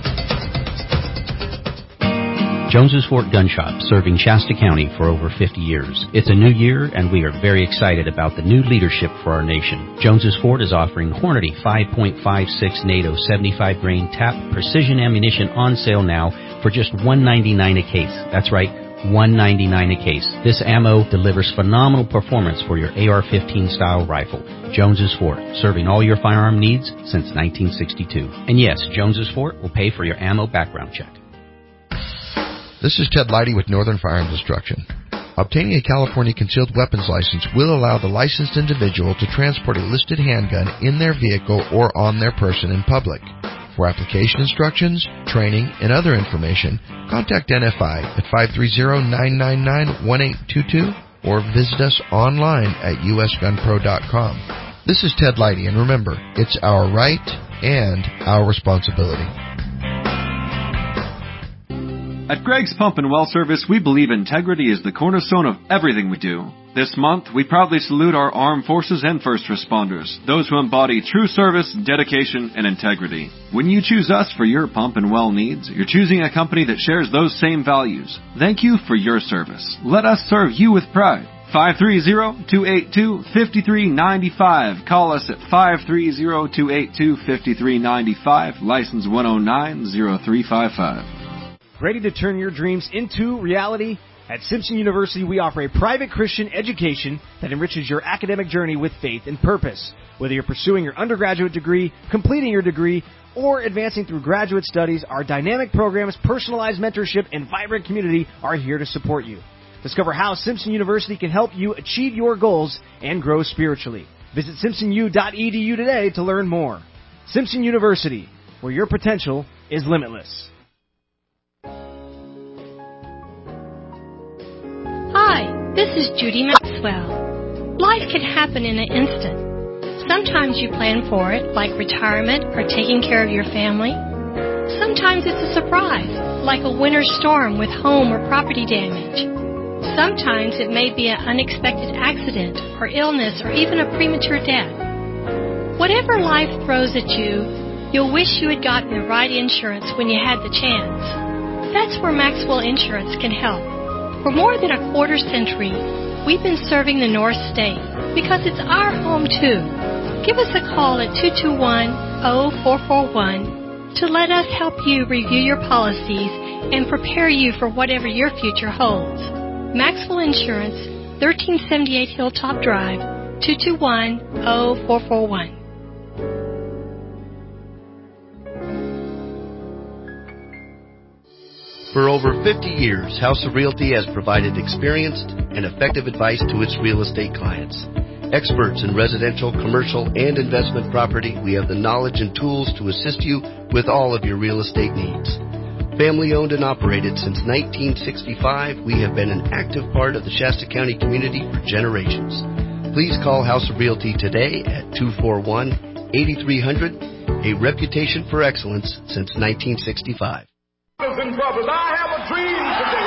Jones's Fort Gun Shop, serving Shasta County for over fifty years. It's a new year, and we are very excited about the new leadership for our nation. Jones's Fort is offering Hornady five point five six NATO seventy-five grain tap precision ammunition on sale now for just one ninety-nine a case. That's right, one ninety-nine a case. This ammo delivers phenomenal performance for your A R fifteen style rifle. Jones's Fort, serving all your firearm needs since nineteen sixty-two. And yes, Jones's Fort will pay for your ammo background check. This is Ted Leidy with Northern Firearms Instruction. Obtaining a California concealed weapons license will allow the licensed individual to transport a listed handgun in their vehicle or on their person in public. For application instructions, training, and other information, contact N F I at five three zero, nine nine nine, one eight two two or visit us online at u s gun pro dot com. This is Ted Leidy, and remember, it's our right and our responsibility. At Greg's Pump and Well Service, we believe integrity is the cornerstone of everything we do. This month, we proudly salute our armed forces and first responders, those who embody true service, dedication, and integrity. When you choose us for your pump and well needs, you're choosing a company that shares those same values. Thank you for your service. Let us serve you with pride. five three zero, two eight two, five three nine five. Call us at five three zero, two eight two, five three nine five, license one oh nine zero three five five. Ready to turn your dreams into reality? At Simpson University, we offer a private Christian education that enriches your academic journey with faith and purpose. Whether you're pursuing your undergraduate degree, completing your degree, or advancing through graduate studies, our dynamic programs, personalized mentorship, and vibrant community are here to support you. Discover how Simpson University can help you achieve your goals and grow spiritually. Visit simpson u dot e d u today to learn more. Simpson University, where your potential is limitless. Hi, this is Judy Maxwell. Life can happen in an instant. Sometimes you plan for it, like retirement or taking care of your family. Sometimes it's a surprise, like a winter storm with home or property damage. Sometimes it may be an unexpected accident or illness or even a premature death. Whatever life throws at you, you'll wish you had gotten the right insurance when you had the chance. That's where Maxwell Insurance can help. For more than a quarter century, we've been serving the North State because it's our home too. Give us a call at two two one, zero four four one to let us help you review your policies and prepare you for whatever your future holds. Maxwell Insurance, thirteen seventy-eight Hilltop Drive, two two one, zero four four one. For over fifty years, House of Realty has provided experienced and effective advice to its real estate clients. Experts in residential, commercial, and investment property, we have the knowledge and tools to assist you with all of your real estate needs. Family owned and operated since nineteen sixty-five, we have been an active part of the Shasta County community for generations. Please call House of Realty today at two four one, eight three zero zero, a reputation for excellence since nineteen sixty-five. Brothers and brothers, I have a dream today.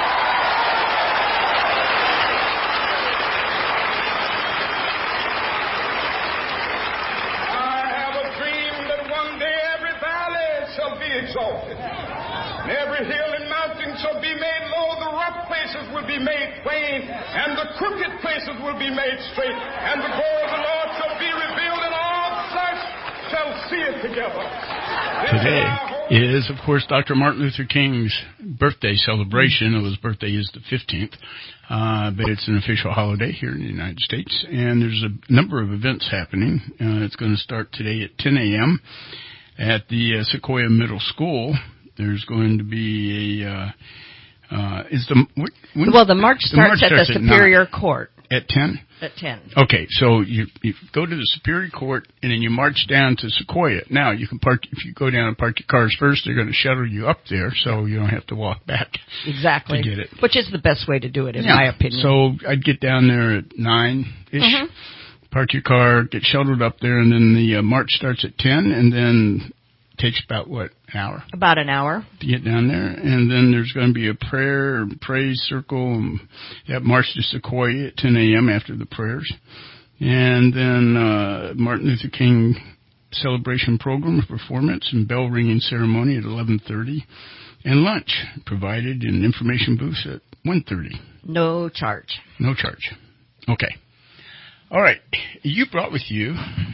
I have a dream that one day every valley shall be exalted, and every hill and mountain shall be made low, the rough places will be made plain, and the crooked places will be made straight, and the glory of the Lord shall be revealed, and all flesh shall see it together. Today is, of course, Doctor Martin Luther King's birthday celebration. His birthday is the fifteenth, uh, but it's an official holiday here in the United States, and there's a number of events happening. Uh, it's going to start today at ten a.m. at the uh, Sequoia Middle School. There's going to be a... Uh, uh, is the when, Well, the march starts the march at starts the Superior at Court. At ten? At ten. Okay, so you you go to the Superior Court, and then you march down to Sequoia. Now, you can park, if you go down and park your cars first, they're going to shuttle you up there, so you don't have to walk back. Exactly. To get it. Which is the best way to do it, in yeah. my opinion. So I'd get down there at nine-ish, Mm-hmm. park your car, get shuttled up there, and then the uh, march starts at ten, and then takes about, what, an hour? About an hour. To get down there. And then there's going to be a prayer and praise circle. And that march to Sequoia at ten a.m. after the prayers. And then uh, Martin Luther King celebration program, performance, and bell ringing ceremony at eleven thirty. And lunch provided in information booths at one thirty. No charge. No charge. Okay. All right. You brought with you...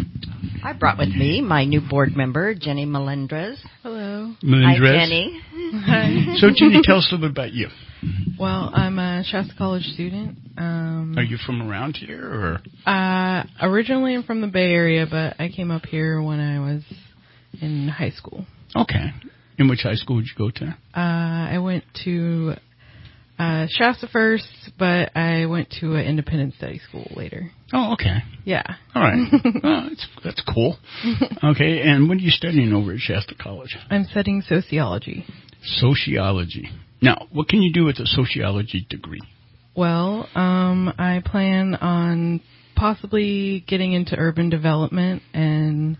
I brought with me my new board member, Jenny Melendrez. Hello. Melendrez. Hi, Jenny. Hi. So, Jenny, tell us a little bit about you. Well, I'm a Shasta College student. Um, Are you from around here, or? Uh, originally, I'm from the Bay Area, but I came up here when I was in high school. Okay. In which high school did you go to? Uh, I went to uh, Shasta first, but I went to an independent study school later. Oh, okay. Yeah. All right. Well, that's, that's cool. Okay, and what are you studying over at Shasta College? I'm studying sociology. Sociology. Now, what can you do with a sociology degree? Well, um, I plan on possibly getting into urban development and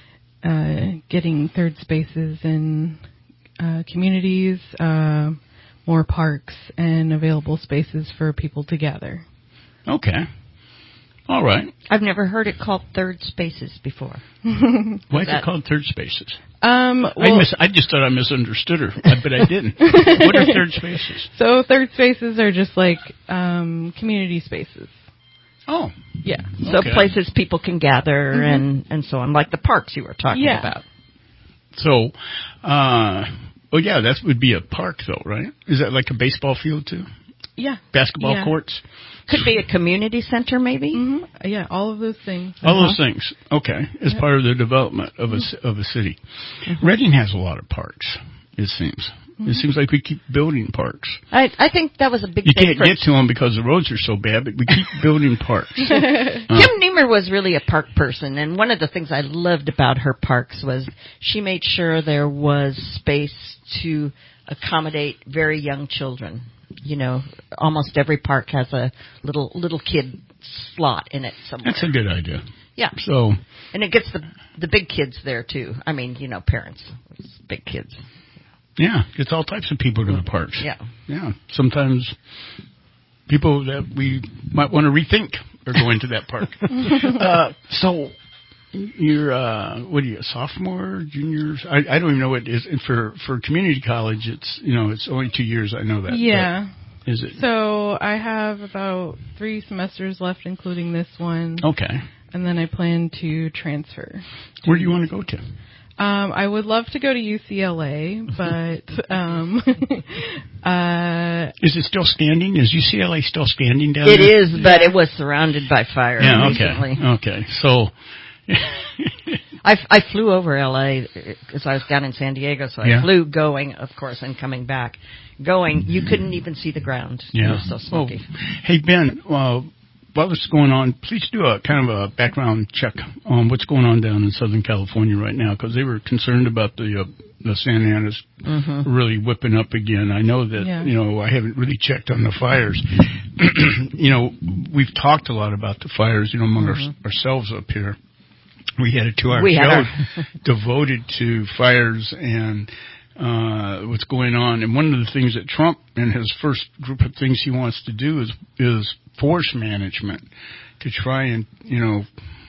uh, getting third spaces in uh, communities, uh, more parks, and available spaces for people to gather. Okay. All right. I've never heard it called third spaces before. Why is that... it called third spaces? Um, well, I, mis- I just thought I misunderstood her, but I didn't. What are third spaces? So third spaces are just like um, community spaces. Oh. Yeah. So okay. places people can gather mm-hmm. and, and so on, like the parks you were talking yeah. about. So, uh, oh yeah, that would be a park though, right? Is that like a baseball field too? Yeah. Basketball yeah. courts? Could be a community center, maybe. Mm-hmm. Yeah, all of those things. All uh-huh. those things. Okay, as yep. part of the development of a of a city. Mm-hmm. Reading has a lot of parks. It seems. Mm-hmm. It seems like we keep building parks. I I think that was a big. You thing can't for get to them because the roads are so bad, but we keep building parks. uh. Kim Niemer was really a park person, and one of the things I loved about her parks was she made sure there was space to accommodate very young children. You know, almost every park has a little little kid slot in it somewhere. That's a good idea. Yeah. So, and it gets the the big kids there too. I mean, you know, parents, big kids. Yeah, it's all types of people to the parks. Yeah. Yeah. Sometimes people that we might want to rethink are going to that park. uh, so. You're, uh, what are you, a sophomore, juniors? I, I don't even know what it is. And for, for community college, it's, you know, it's only two years. I know that. Yeah. Is it? So I have about three semesters left, including this one. Okay. And then I plan to transfer. Where do you want to go to? Um, I would love to go to U C L A, but, um, uh. Is it still standing? Is U C L A still standing down it there? It is, but it was surrounded by fire yeah, recently. Okay. Okay. So. I, I flew over L A because I was down in San Diego, so I yeah. flew going, of course, and coming back. Going, you couldn't even see the ground. Yeah. It was so smoky. Oh. Hey, Ben, uh, while this is going on, please do a kind of a background check on what's going on down in Southern California right now, because they were concerned about the uh, the Santa Ana's mm-hmm. really whipping up again. I know that, yeah. you know, I haven't really checked on the fires. You know, we've talked a lot about the fires, you know, among mm-hmm. our, ourselves up here. We had a two-hour we show our devoted to fires and uh, what's going on. And one of the things that Trump and his first group of things he wants to do is is force management to try and, you know,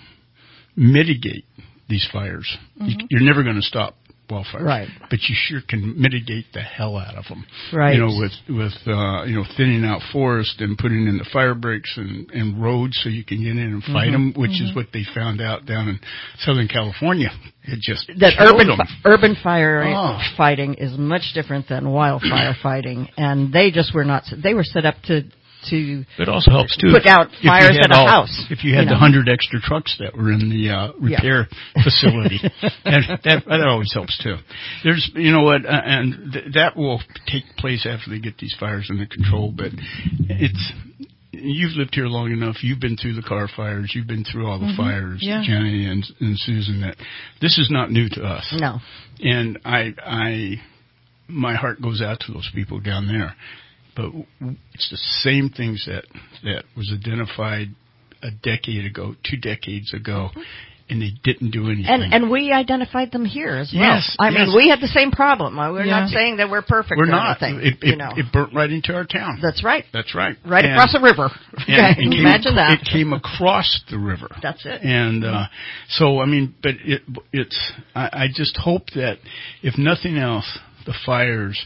mitigate these fires. Mm-hmm. You, you're never going to stop wildfires, right? But you sure can mitigate the hell out of them, right? You know, with with uh, you know thinning out forest and putting in the fire breaks and, and roads so you can get in and fight mm-hmm. them, which mm-hmm. is what they found out down in Southern California. It just that urban them. Fi- urban fire oh. fighting is much different than wildfire fighting, and they just were not. They were set up to. To it also helps too. Put out fires at a all, house. If you had you know. the hundred extra trucks that were in the uh, repair yeah. facility, that, that that always helps too. There's, you know what, uh, and th- that will take place after they get these fires under control. But it's you've lived here long enough. You've been through the car fires. You've been through all the mm-hmm. fires, yeah. Jenny and and Susan. That this is not new to us. No. And I I my heart goes out to those people down there. But it's the same things that, that was identified a decade ago, two decades ago, and they didn't do anything. And and we identified them here as well. Yes, I yes. mean, we had the same problem. We're yeah. not saying that we're perfect we're or not. anything. It, it, you know. it burnt right into our town. That's right. That's right. Right and, across the river. And Okay, it imagine came, that. It came across the river. That's it. And uh, so, I mean, but it, it's. I, I just hope that, if nothing else, the fires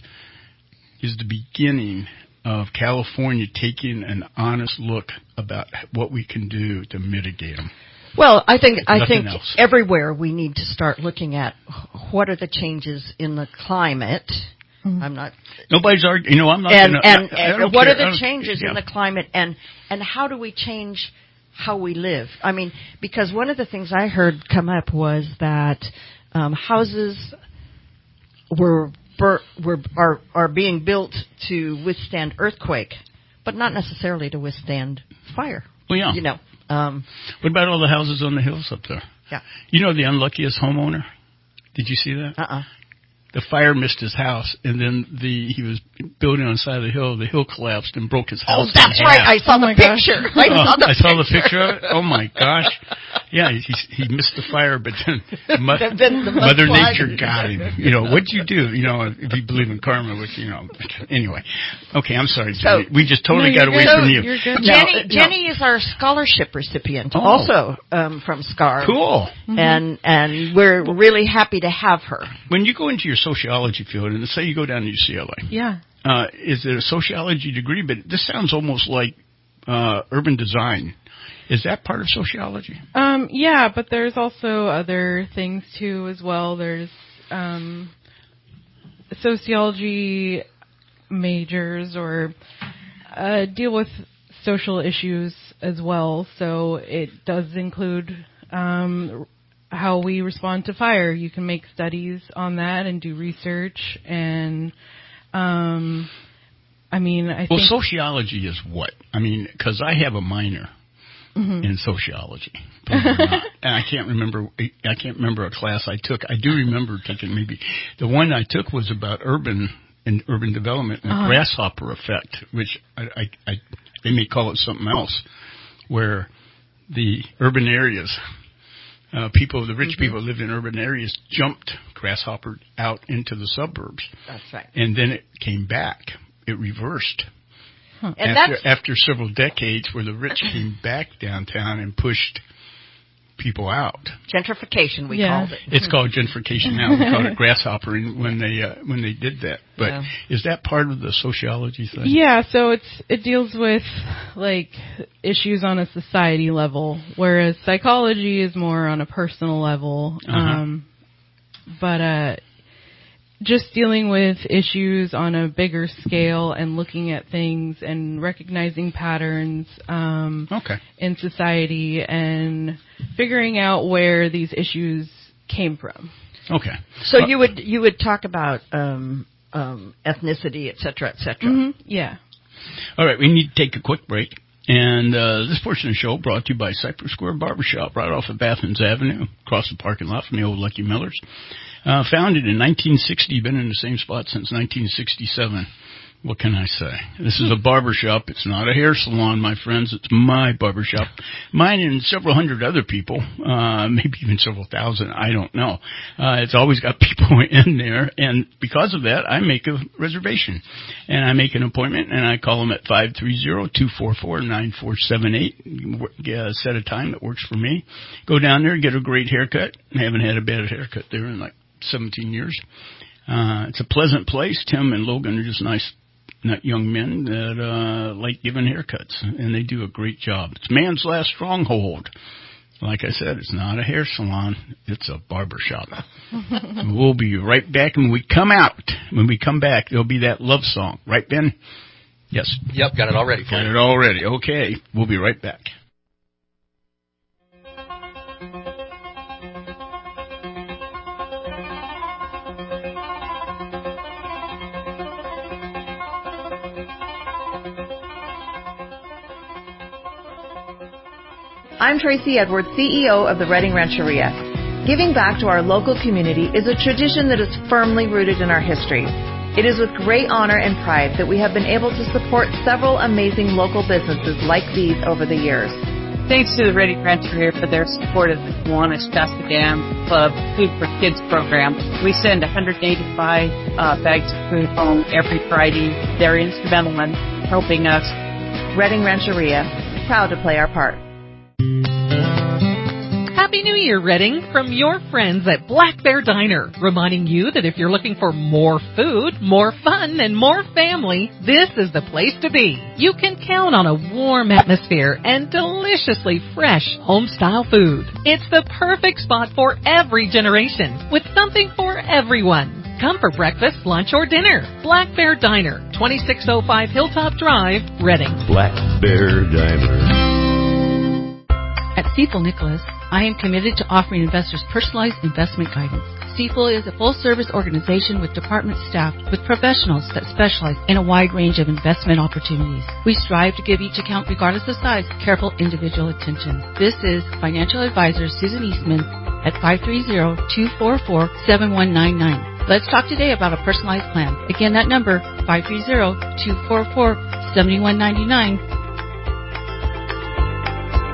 is the beginning of California taking an honest look about what we can do to mitigate them. Well, I think I think else. everywhere we need to start looking at what are the changes in the climate. Mm-hmm. I'm not. Nobody's arguing. You know, I'm not. And gonna, and, I, I and what care. are the changes yeah. in the climate, and and how do we change how we live? I mean, because one of the things I heard come up was that um, houses were. Bur- were are are being built to withstand earthquake, but not necessarily to withstand fire. Well, yeah. You know. Um, what about all the houses on the hills up there? Yeah. You know the unluckiest homeowner? Did you see that? Uh-uh. The fire missed his house, and then the he was building on the side of the hill. The hill collapsed and broke his house. Oh, that's in right. half. I saw oh the picture. I, oh, saw the, I picture. saw the picture of it. Oh my gosh! Yeah, he he missed the fire, but then mo- The- the- the Mother mudslide. Nature got him. You know, what'd you do? You know, if you believe in karma, which, you know, anyway. Okay, I'm sorry, Jenny. So- we just totally No, got you're away good. from So you. you're good. Now, Jenny, Jenny is our scholarship recipient, Oh. also um, from SCAR. Cool. And and we're really happy to have her. When you go into your sociology field, and say you go down to U C L A, Yeah. uh, is it a sociology degree? But this sounds almost like uh, urban design. Is that part of sociology? Um, yeah, but there's also other things too as well. There's um, sociology majors or uh, deal with social issues as well. So it does include um, how we respond to fire. You can make studies on that and do research. And um, I mean, I Well, think sociology is what? I mean, because I have a minor Mhm. in sociology, believe it or not. And I can't remember. I can't remember a class I took. I do remember taking maybe the one I took was about urban and urban development and Uh-huh. the grasshopper effect, which I, I, I they may call it something else, where the urban areas, uh, people, the rich Mm-hmm. people who lived in urban areas jumped grasshopper out into the suburbs, That's right. and then it came back. It reversed. And after, that's after several decades where the rich came back downtown and pushed people out. gentrification, we Yeah. called it. It's called gentrification now. We call it grasshoppering when they uh, when they did that. But Yeah. is that part of the sociology thing? Yeah, so it's it deals with like issues on a society level, whereas psychology is more on a personal level. Uh-huh. Um, but uh, just dealing with issues on a bigger scale and looking at things and recognizing patterns um, Okay. in society and figuring out where these issues came from. Okay. So Uh, you would you would talk about um, um, ethnicity, et cetera, et cetera. Mhm, yeah. All right, we need to take a quick break. And uh, this portion of the show brought to you by Cypress Square Barbershop, right off of Athens Avenue, across the parking lot from the old Lucky Millers. Uh, founded in nineteen sixty, been in the same spot since nineteen sixty-seven. What can I say? This is a barbershop. It's not a hair salon, my friends. It's my barbershop. Mine and several hundred other people, uh, maybe even several thousand, I don't know. Uh, it's always got people in there, and because of that, I make a reservation. And I make an appointment, and I call them at five three zero, two four four, nine four seven eight. Get a set of time that works for me. Go down there, get a great haircut. I haven't had a bad haircut there in like seventeen years. Uh, it's a pleasant place. Tim and Logan are just nice, not young men that uh, like giving haircuts, and they do a great job. It's man's last stronghold. Like I said, it's not a hair salon. It's a barber shop. We'll be right back. And when we come out, when we come back, there'll be that love song. Right, Ben? Yes. Yep, got it all ready for Got you. it all ready. Okay. We'll be right back. I'm Tracy Edwards, C E O of the Redding Rancheria. Giving back to our local community is a tradition that is firmly rooted in our history. It is with great honor and pride that we have been able to support several amazing local businesses like these over the years. Thanks to the Redding Rancheria for their support of the Kiwanis Shasta Dam Club Food for Kids program. We send one hundred eighty-five uh, bags of food home every Friday. They're instrumental in helping us. Redding Rancheria, proud to play our part. Happy New Year, Redding, from your friends at Black Bear Diner, reminding you that if you're looking for more food, more fun, and more family, this is the place to be. You can count on a warm atmosphere and deliciously fresh home-style food. It's the perfect spot for every generation, with something for everyone. Come for breakfast, lunch, or dinner. Black Bear Diner, twenty-six oh five Hilltop Drive, Redding. Black Bear Diner. At Stifel Nicholas, I am committed to offering investors personalized investment guidance. Stifel is a full-service organization with department staff with professionals that specialize in a wide range of investment opportunities. We strive to give each account, regardless of size, careful individual attention. This is financial advisor Susan Eastman at five three zero, two four four, seven one nine nine. Let's talk today about a personalized plan. Again, that number, five three zero, two four four, seven one nine nine.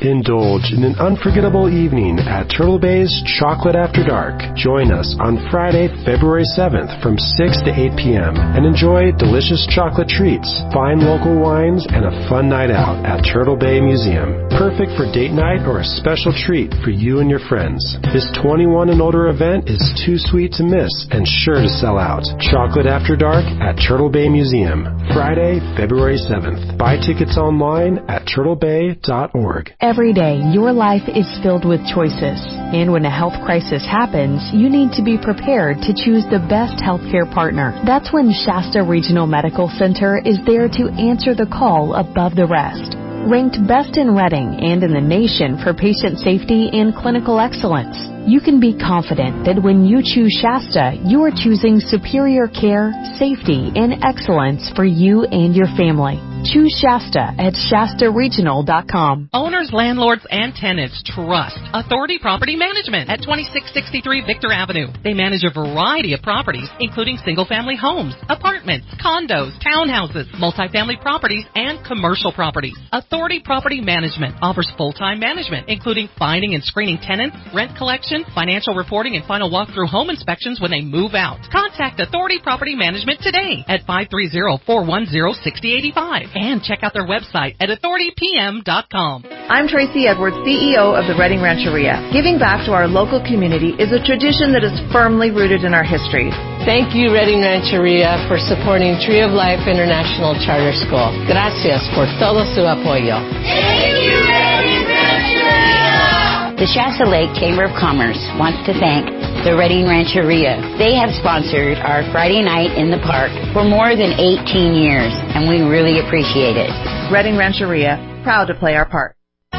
Indulge in an unforgettable evening at Turtle Bay's Chocolate After Dark. Join us on Friday, February seventh from six to eight p.m. and enjoy delicious chocolate treats, fine local wines, and a fun night out at Turtle Bay Museum. Perfect for date night or a special treat for you and your friends. This twenty-one and older event is too sweet to miss and sure to sell out. Chocolate After Dark at Turtle Bay Museum, Friday, February seventh. Buy tickets online at turtle bay dot org. Every day, your life is filled with choices. And when a health crisis happens, you need to be prepared to choose the best healthcare partner. That's when Shasta Regional Medical Center is there to answer the call above the rest. Ranked best in Reading and in the nation for patient safety and clinical excellence, you can be confident that when you choose Shasta, you are choosing superior care, safety, and excellence for you and your family. Choose Shasta at shasta regional dot com. Owners, landlords, and tenants trust Authority Property Management at twenty-six sixty-three Victor Avenue. They manage a variety of properties, including single-family homes, apartments, condos, townhouses, multifamily properties, and commercial properties. Authority Property Management offers full-time management, including finding and screening tenants, rent collection, financial reporting, and final walkthrough home inspections when they move out. Contact Authority Property Management today at five three zero, four one zero, six zero eight five. And check out their website at authority p m dot com. I'm Tracy Edwards, C E O of the Reading Rancheria. Giving back to our local community is a tradition that is firmly rooted in our history. Thank you, Reading Rancheria, for supporting Tree of Life International Charter School. Gracias por todo su apoyo. Thank you, Reading Rancheria. The Shasta Lake Chamber of Commerce wants to thank the Reading Rancheria. They have sponsored our Friday night in the park for more than eighteen years, and we really appreciate it. Reading Rancheria, proud to play our part.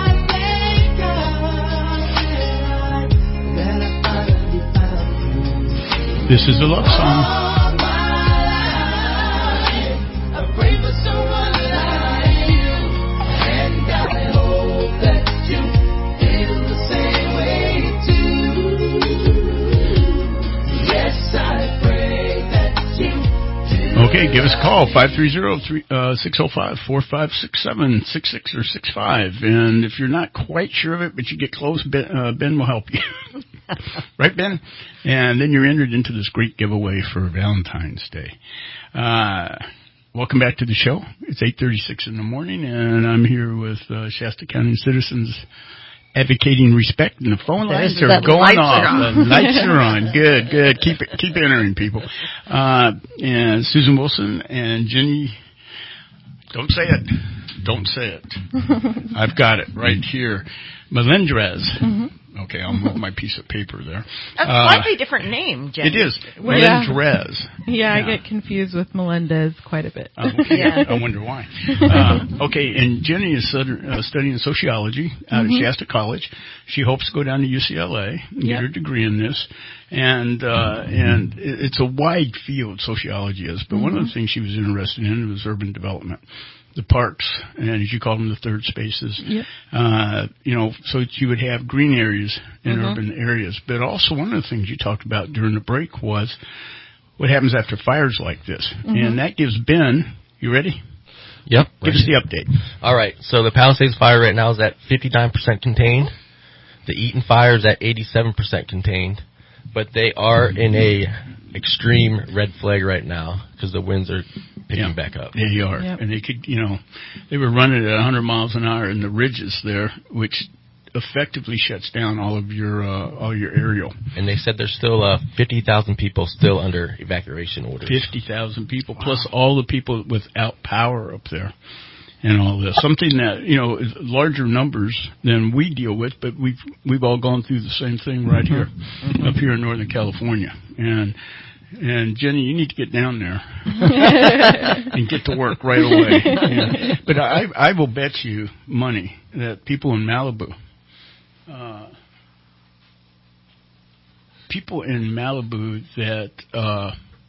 This is a love song. Okay, give us a call, five three zero, six zero five, four five six seven, six six or six five. And if you're not quite sure of it, but you get close, Ben, uh, Ben will help you. Right, Ben? And then you're entered into this great giveaway for Valentine's Day. Uh, welcome back to the show. It's eight thirty-six in the morning, and I'm here with uh, Shasta County citizens advocating respect, and the phone lines are going off. The lights are on. Good, good. Keep it, keep entering, people. Uh, and Susan Wilson and Jenny, don't say it. Don't say it. I've got it right here. Melendrez. Mm-hmm. Okay, I'll move my piece of paper there. A uh, slightly different name, Jenny. It is. Yeah. Melendrez. Yeah, yeah, I get confused with Melendez quite a bit. Oh, okay. Yeah. I wonder why. Uh, okay, and Jenny is uh, studying sociology out mm-hmm. at Shasta College. She hopes to go down to U C L A and yep. get her degree in this. And uh, and it's a wide field, sociology is, but mm-hmm. one of the things she was interested in was urban development. The parks, and as you call them, the third spaces, yep. uh, you know, so that you would have green areas in mm-hmm. urban areas. But also one of the things you talked about during the break was what happens after fires like this. Mm-hmm. And that gives Ben, you ready? Yep. Give ready. us the update. All right. So the Palisades fire right now is at fifty-nine percent contained. The Eaton fire is at eighty-seven percent contained. But they are in a extreme red flag right now because the winds are picking yeah, back up. They are. Yep. And they could, you know, they were running at one hundred miles an hour in the ridges there, which effectively shuts down all of your uh, all your aerial. And they said there's still uh, fifty thousand people still under evacuation orders. fifty thousand people, wow. Plus all the people without power up there. And all this, something that, you know, is larger numbers than we deal with, but we've we've all gone through the same thing right here, mm-hmm. up here in Northern California. And and Jenny, you need to get down there and get to work right away. Yeah. But I I will bet you money that people in Malibu, uh, people in Malibu that uh,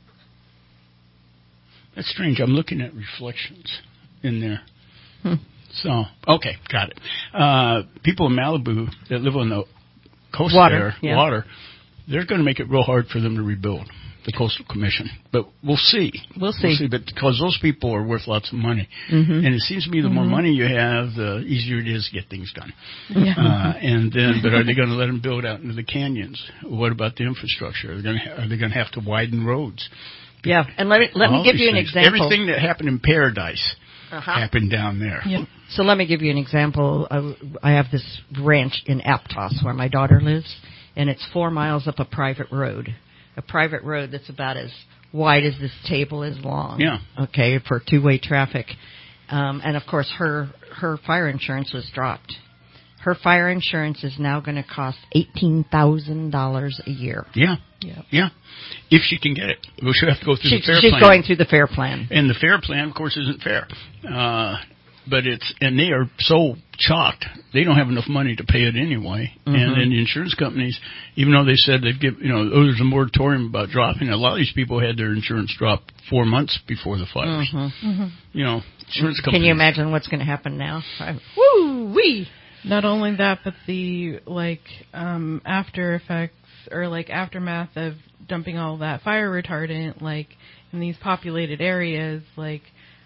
that's strange. I'm looking at reflections in there. Hmm. So, okay, got it. Uh, people in Malibu that live on the coast water, there, yeah. water, they're going to make it real hard for them to rebuild. the Coastal Commission. But we'll see. We'll see. We'll see. But because those people are worth lots of money, mm-hmm. and it seems to me the mm-hmm. more money you have, the easier it is to get things done. Yeah. Uh, and then, but are they going to let them build out into the canyons? What about the infrastructure? Are they going to, ha- are they going to have to widen roads? Yeah, and let me let All me give you an things. example. Everything that happened in Paradise uh-huh. happened down there. Yep. So let me give you an example. I, I have this ranch in Aptos where my daughter lives, and it's four miles up a private road, a private road that's about as wide as this table is long. Yeah. Okay, for two-way traffic, um, and of course her her fire insurance was dropped. Her fire insurance is now going to cost eighteen thousand dollars a year. Yeah. Yep. Yeah. If she can get it. Well, she'll have to go through she, the fair she's plan. She's going through the fair plan. And the fair plan, of course, isn't fair. Uh, but it's, and they are so shocked. They don't have enough money to pay it anyway. Mm-hmm. And then the insurance companies, even though they said they'd give, you know, oh, there's a moratorium about dropping it, a lot of these people had their insurance drop four months before the fires. Mm-hmm. Mm-hmm. You know, insurance companies. Can you imagine what's going to happen now? Woo wee! Not only that, but the like um, after effects or like aftermath of dumping all that fire retardant, like in these populated areas, like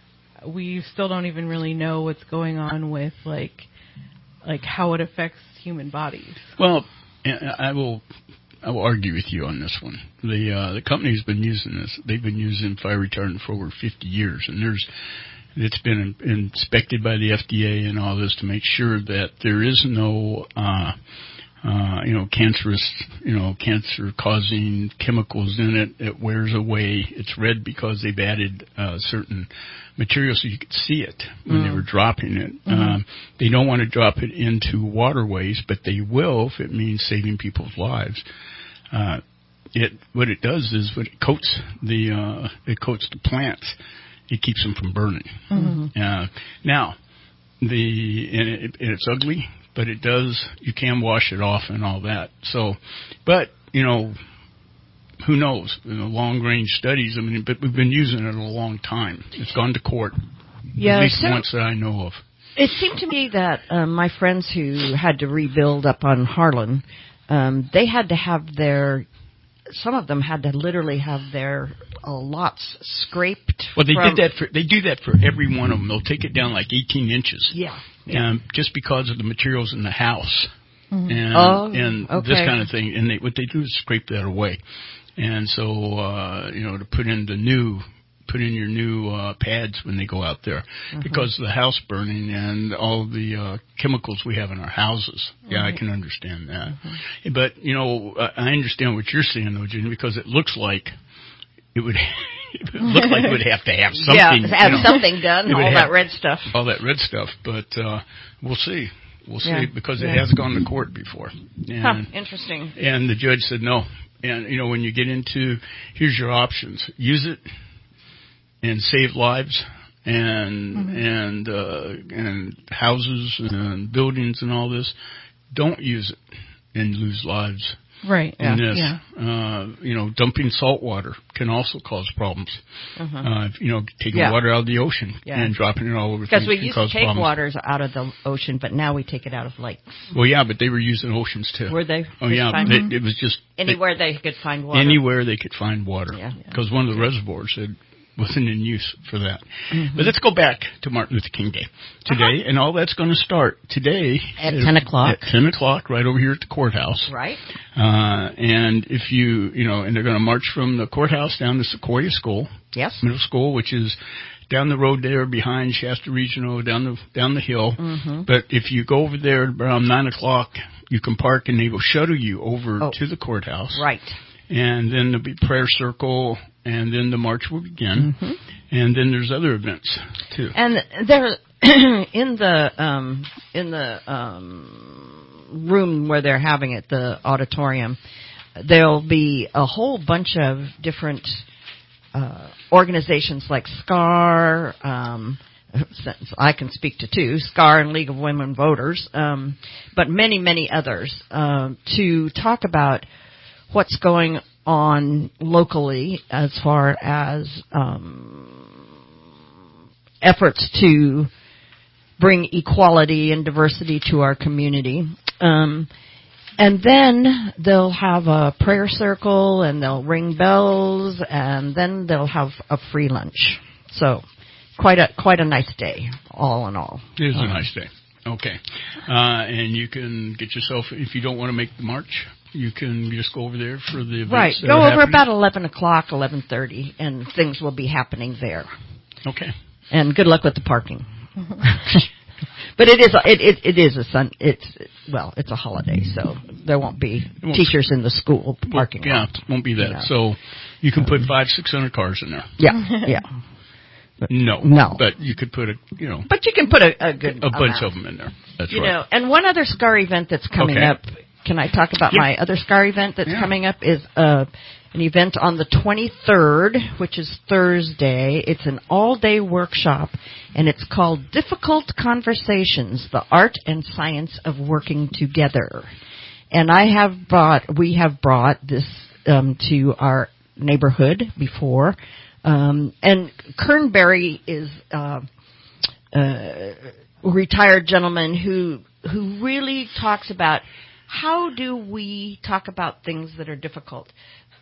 we still don't even really know what's going on with like like how it affects human bodies. Well, I will I will argue with you on this one. The uh, the company's been using this. They've been using fire retardant for over fifty years, and there's it's been inspected by the F D A and all this to make sure that there is no, uh, uh, you know, cancerous, you know, cancer-causing chemicals in it. It wears away. It's red because they've added uh, certain materials so you could see it when mm. they were dropping it. Mm-hmm. Um, they don't want to drop it into waterways, but they will if it means saving people's lives. Uh, it what it does is when it coats the uh, it coats the plants. It keeps them from burning. Mm-hmm. Uh, now, the and, it, and it's ugly, but it does. You can wash it off and all that. So, but you know, who knows? You know, long range studies. I mean, but we've been using it a long time. It's gone to court. Yeah, at least so once that I know of. It seemed to me that um, my friends who had to rebuild up on Harlan, um, they had to have their. Some of them had to literally have their uh, lots scraped. Well, they from, did that for they do that for every one of them. They'll take it down like eighteen inches. Yeah. yeah. Um, just because of the materials in the house mm-hmm. and oh, and okay. this kind of thing. And they, what they do is scrape that away. And so uh, you know to put in the new. Put in your new uh, pads when they go out there mm-hmm. because of the house burning and all the uh, chemicals we have in our houses. Mm-hmm. Yeah, I can understand that. Mm-hmm. But, you know, I understand what you're saying, though, Jenny, because it looks like it would it would look like it would have to have something. Yeah, have you know, something done, all that have, red stuff. All that red stuff. But uh, we'll see. We'll see yeah. because yeah. it has gone to court before. And, huh, interesting. And the judge said no. And, you know, when you get into, here's your options. Use it. And save lives and mm-hmm. and uh, and houses and buildings and all this. Don't use it and lose lives. Right. In yeah. this, yeah. Uh, you know, dumping salt water can also cause problems. Uh-huh. Uh, you know, taking yeah. water out of the ocean yeah. and dropping it all over because things we can used cause to take problems. waters out of the ocean, but now we take it out of lakes. Well, yeah, but they were using oceans too. Were they? Oh, yeah. They, it was just anywhere they, they could find water. Anywhere they could find water. Because yeah. one of the reservoirs had. Wasn't in use for that. Mm-hmm. But let's go back to Martin Luther King Day today, uh-huh. and all that's going to start today at ten o'clock. At ten o'clock, right over here at the courthouse. Right. Uh, and if you, you know, and they're going to march from the courthouse down to Sequoia School. Yes. Middle School, which is down the road there behind Shasta Regional, down the down the hill. Mm-hmm. But if you go over there around nine o'clock, you can park, and they will shuttle you over oh. to the courthouse. Right. And then there'll be prayer circle, and then the march will begin. Mm-hmm. And then there's other events too. And there, in the um, in the um, room where they're having it, the auditorium, there'll be a whole bunch of different uh, organizations like SCAR. Um, I can speak to two, SCAR and League of Women Voters, um, but many, many others uh, to talk about what's going on locally as far as um, efforts to bring equality and diversity to our community. Um, and then they'll have a prayer circle, and they'll ring bells, and then they'll have a free lunch. So quite a quite a nice day, all in all. It is um, a nice day. Okay. Uh, and you can get yourself, if you don't want to make the march, you can just go over there for the events. Right. that Go are over happening. about eleven o'clock, eleven thirty, and things will be happening there. Okay. And good luck with the parking. But it is a, it, it it is a sun. It's well, it's a holiday, so there won't be won't teachers in the school parking Yeah, lot. it won't be that. You know. So you can put five, six hundred cars in there. Yeah, yeah. No, no. But you could put a, you know, But you can put a, a good a bunch amount. of them in there. That's you right. know, and one other SCAR event that's coming Okay. up. Can I talk about Yeah. my other SCAR event that's Yeah. coming up? Is uh, an event on the twenty-third, which is Thursday. It's an all-day workshop, and it's called Difficult Conversations: The Art and Science of Working Together. And I have brought, we have brought this um, to our neighborhood before. Um, and Kernberry is uh, a retired gentleman who who really talks about how do we talk about things that are difficult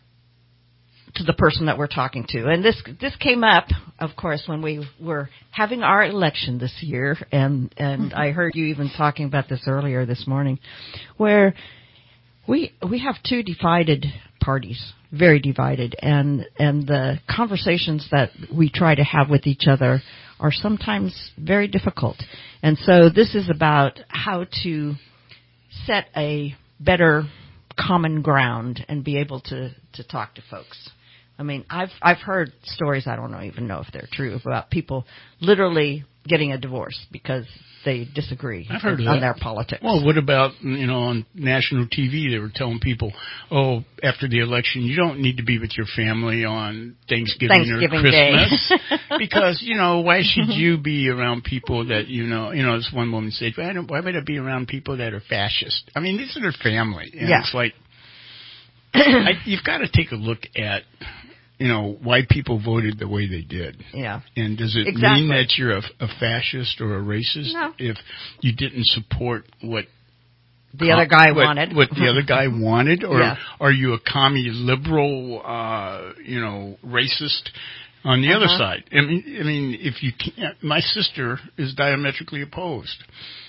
to the person that we're talking to. And this this came up, of course, when we were having our election this year, and and I heard you even talking about this earlier this morning, where we we have two divided parties, very divided, and and the conversations that we try to have with each other are sometimes very difficult. And so this is about how to set a better common ground and be able to, to talk to folks. I mean, I've I've heard stories, I don't know even know if they're true, about people literally getting a divorce because they disagree I've heard of on that. their politics. Well, what about, you know, on national T V, they were telling people, oh, after the election, you don't need to be with your family on Thanksgiving, Thanksgiving or Day. Christmas. Because, you know, why should you be around people that, you know, you know, this one woman said, why, don't, why would I be around people that are fascist? I mean, these are their family. And Yeah. it's like, I, you've got to take a look at, you know, why people voted the way they did. Yeah. And does it Exactly. mean that you're a, a fascist or a racist No. if you didn't support what The other guy what, wanted. what the other guy wanted, or Yeah. are you a commie liberal, uh, you know, racist on the Uh-huh. other side? I mean, I mean, if you can't, my sister is diametrically opposed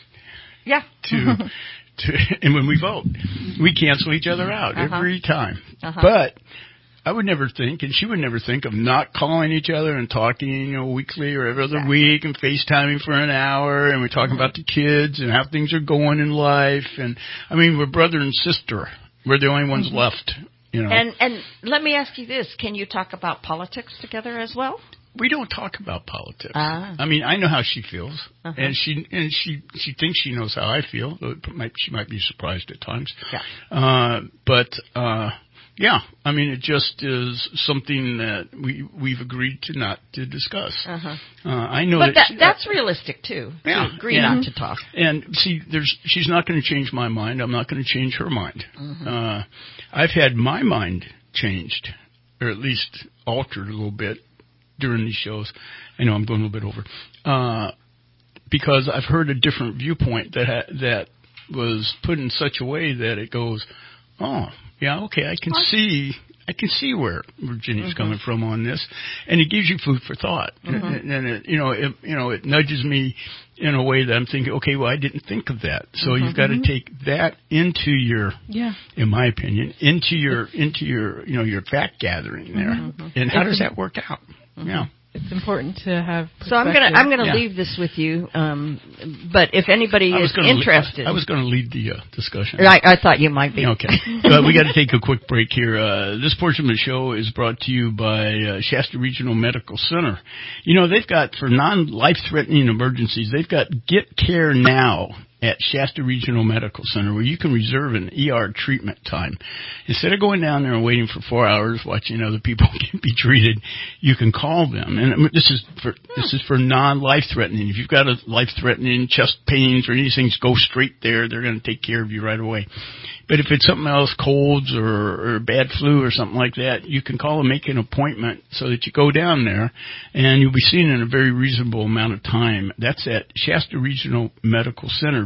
Yeah. to. to and when we vote, we cancel each other out Uh-huh. every time. Uh-huh. But I would never think, and she would never think, of not calling each other and talking, you know, weekly or every other Exactly. week and FaceTiming for an hour, and we're talking about the kids and how things are going in life. And I mean, we're brother and sister. We're the only ones Mhm. left, you know. And and let me ask you this: can you talk about politics together as well? We don't talk about politics. Ah. I mean, I know how she feels, Uh-huh. and she and she she thinks she knows how I feel. It might, she might be surprised at times. Yeah. Uh, but uh, yeah, I mean, it just is something that we we've agreed to not to discuss. Uh-huh. Uh, I know But that, that, she, that's realistic too. yeah, To agree yeah. not to talk. And see, there's she's not going to change my mind. I'm not going to change her mind. Mhm. Uh, I've had my mind changed, or at least altered a little bit during these shows. I know I'm going a little bit over, uh, because I've heard a different viewpoint that ha- that was put in such a way that it goes, oh, yeah, okay, I can see. I can see where Virginia's Mhm. coming from on this, and it gives you food for thought, Mhm. and, and it, you know, it, you know, it nudges me in a way that I'm thinking, okay, well, I didn't think of that. So Mhm. you've got to Mhm. take that into your, Yeah. in my opinion, into your into your you know your fact gathering there. Mhm. And how It's does im- that work out? Mhm. Yeah. It's important to have. So I'm gonna I'm gonna Yeah. leave this with you. Um, but if anybody I was is gonna interested, Le- I was going to lead the uh, discussion. I, I thought you might be. Okay. uh, we got to take a quick break here. Uh, this portion of the show is brought to you by uh, Shasta Regional Medical Center. You know, they've got, for non-life-threatening emergencies, they've got Get Care Now at Shasta Regional Medical Center, where you can reserve an E R treatment time. Instead of going down there and waiting for four hours watching other people be treated, you can call them. And this is for this is for non-life-threatening. If you've got a life-threatening chest pains or anything, go straight there. They're going to take care of you right away. But if it's something else, colds or, or bad flu or something like that, you can call and make an appointment so that you go down there, and you'll be seen in a very reasonable amount of time. That's at Shasta Regional Medical Center.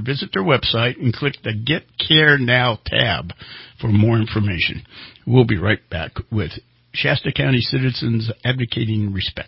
visit their website and click the Get Care Now tab for more information. We'll be right back with Shasta County Citizens Advocating Respect.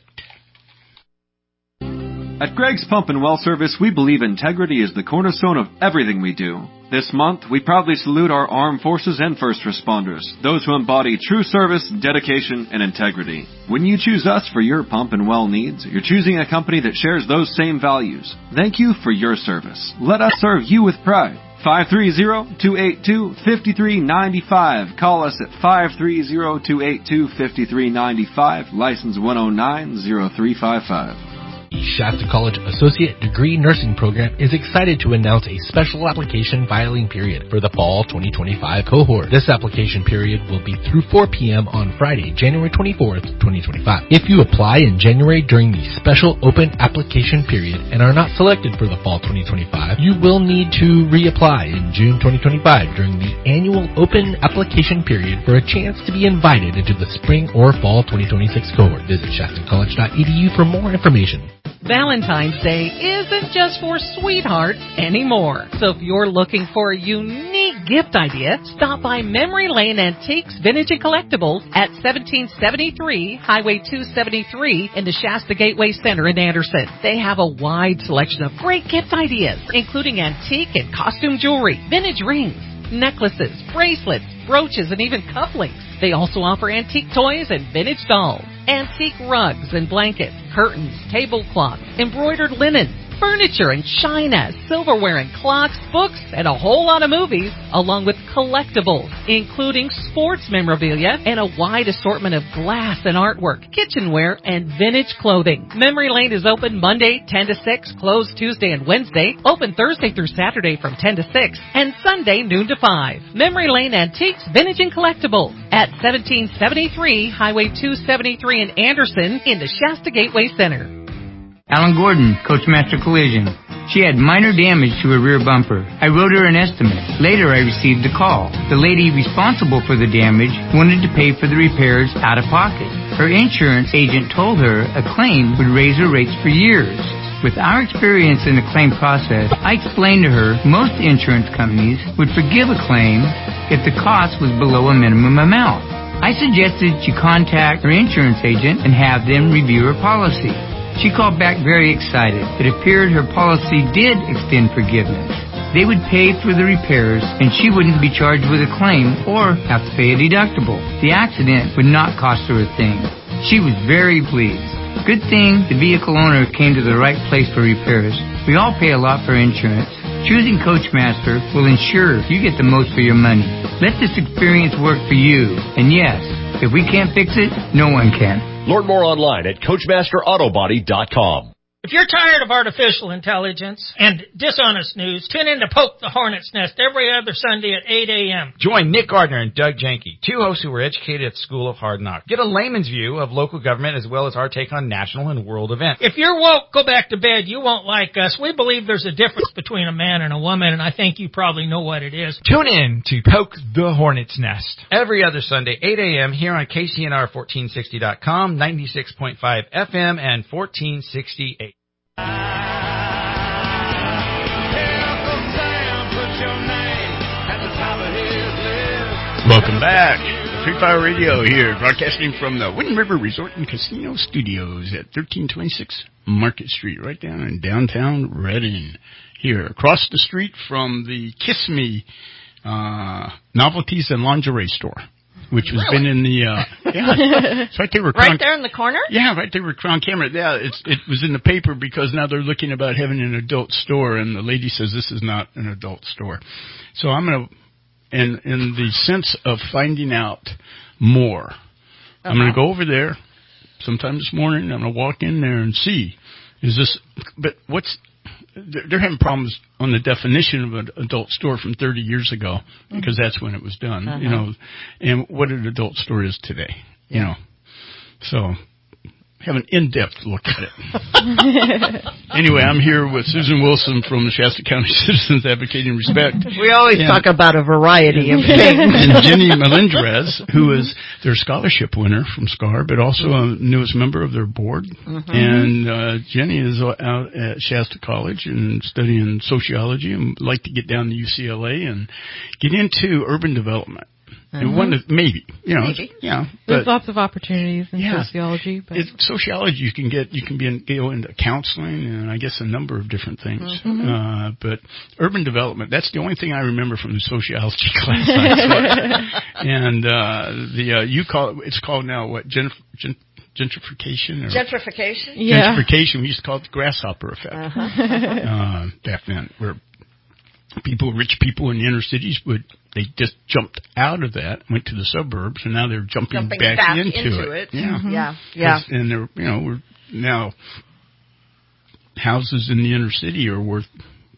At Greg's Pump and Well Service, we believe integrity is the cornerstone of everything we do. This month, we proudly salute our armed forces and first responders, those who embody true service, dedication, and integrity. When you choose us for your pump and well needs, you're choosing a company that shares those same values. Thank you for your service. Let us serve you with pride. five three zero, two eight two, five three nine five. Call us at five three zero, two eight two, five three nine five, license one oh nine zero three five five. Shasta College Associate Degree Nursing Program is excited to announce a special application filing period for the fall twenty twenty-five cohort. This application period will be through four p.m. on Friday, January twenty-fourth, twenty twenty-five. If you apply in January during the special open application period and are not selected for the fall twenty twenty-five, you will need to reapply in June twenty twenty-five during the annual open application period for a chance to be invited into the spring or fall twenty twenty-six cohort. Visit shasta college dot e d u for more information. Valentine's Day isn't just for sweethearts anymore. So if you're looking for a unique gift idea, stop by Memory Lane Antiques, Vintage and Collectibles at seventeen seventy-three Highway two seventy-three in the Shasta Gateway Center in Anderson. They have a wide selection of great gift ideas, including antique and costume jewelry, vintage rings, necklaces, bracelets, brooches, and even cufflinks. They also offer antique toys and vintage dolls, antique rugs and blankets, curtains, tablecloths, embroidered linens, furniture and china, silverware and clocks, books, and a whole lot of movies, along with collectibles, including sports memorabilia and a wide assortment of glass and artwork, kitchenware, and vintage clothing. Memory Lane is open Monday ten to six, closed Tuesday and Wednesday, open Thursday through Saturday from ten to six, and Sunday noon to five. Memory Lane Antiques, Vintage and Collectibles at seventeen seventy-three Highway two seventy-three in Anderson in the Shasta Gateway Center. Alan Gordon, Coachmaster Collision. She had minor damage to her rear bumper. I wrote her an estimate. Later, I received a call. The lady responsible for the damage wanted to pay for the repairs out of pocket. Her insurance agent told her a claim would raise her rates for years. With our experience in the claim process, I explained to her most insurance companies would forgive a claim if the cost was below a minimum amount. I suggested she contact her insurance agent and have them review her policy. She called back very excited. It appeared her policy did extend forgiveness. They would pay for the repairs, and she wouldn't be charged with a claim or have to pay a deductible. The accident would not cost her a thing. She was very pleased. Good thing the vehicle owner came to the right place for repairs. We all pay a lot for insurance. Choosing Coachmaster will ensure you get the most for your money. Let this experience work for you. And yes, if we can't fix it, no one can. Learn more online at coachmaster auto body dot com. If you're tired of artificial intelligence and dishonest news, tune in to Poke the Hornet's Nest every other Sunday at eight a.m. Join Nick Gardner and Doug Janke, two hosts who were educated at School of Hard Knocks. Get a layman's view of local government as well as our take on national and world events. If you're woke, go back to bed. You won't like us. We believe there's a difference between a man and a woman, and I think you probably know what it is. Tune in to Poke the Hornet's Nest every other Sunday, eight a.m. here on K C N R fourteen sixty dot com, ninety-six point five F M, and fourteen sixty-eight. Welcome back. Free Fire Radio here, broadcasting from the Wind River Resort and Casino Studios at thirteen twenty-six Market Street, right down in downtown Redding. Here, across the street from the Kiss Me uh, Novelties and Lingerie Store, which has Really? been in the uh, yeah, it's right there. Where Right Crown, there in the corner? Yeah, right there with Crown Camera. Yeah, it's it was in the paper because now they're looking about having an adult store, and the lady says this is not an adult store. So I'm gonna. And in the sense of finding out more, uh-huh. I'm going to go over there sometime this morning. I'm going to walk in there and see, is this, but what's, they're, they're having problems on the definition of an adult store from thirty years ago, mm-hmm. because that's when it was done, uh-huh. you know, and what an adult store is today, yeah. you know. So have an in-depth look at it. Anyway, I'm here with Susan Wilson from the Shasta County Citizens Advocating Respect. We always and, talk about a variety and, of things. And Jenny Melendrez, who is their scholarship winner from SCAR, but also a newest member of their board. Mm-hmm. And uh, Jenny is out at Shasta College and studying sociology and would like to get down to U C L A and get into urban development. Mm-hmm. One of, maybe, you know, maybe. yeah. There's but, lots of opportunities in yeah, sociology. But it, sociology, you can get, you can be in, go into counseling and I guess a number of different things. Mm-hmm. Uh, but urban development, that's the only thing I remember from the sociology class I took. And uh, the uh, you call it, it's called now what, genif- gen- gentrification? Or gentrification? Yeah. Gentrification. We used to call it the grasshopper effect uh-huh. uh, back then, where people, rich people in the inner cities would, they just jumped out of that, went to the suburbs, and now they're jumping, jumping back, back into, into it. it. Yeah, mm-hmm. yeah, yeah. And they're, you know, we're now houses in the inner city are worth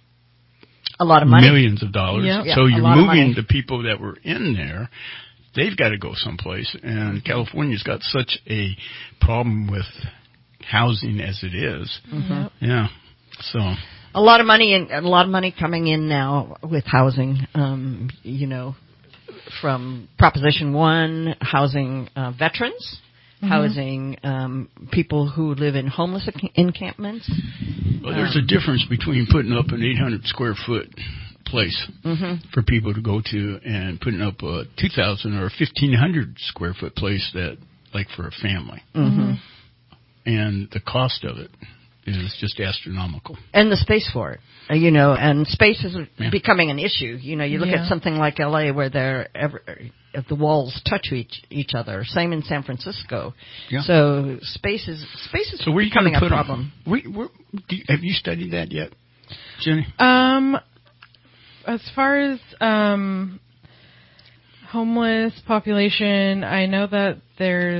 a lot of money, millions of dollars. Yep. Yeah, so you're moving the money. people that were in there. They've got to go someplace, and California's got such a problem with housing as it is. Mm-hmm. Yeah, so. A lot of money and a lot of money coming in now with housing. Um, you know, from Proposition One, housing uh, veterans, mm-hmm. housing um, people who live in homeless encampments. Well, there's um, a difference between putting up an eight hundred square foot place mm-hmm. for people to go to and putting up a two thousand or a fifteen hundred square foot place that, like, for a family. Mm-hmm. And the cost of it is just astronomical. And the space for it, uh, you know, and space is yeah. becoming an issue. You know, you look yeah. at something like L A where they're ever, if the walls touch each each other. Same in San Francisco. Yeah. So space is space is so where becoming you a put problem. Where, where, do you, have you studied that yet, Jenny? Um, as far as um, homeless population, I know that there's.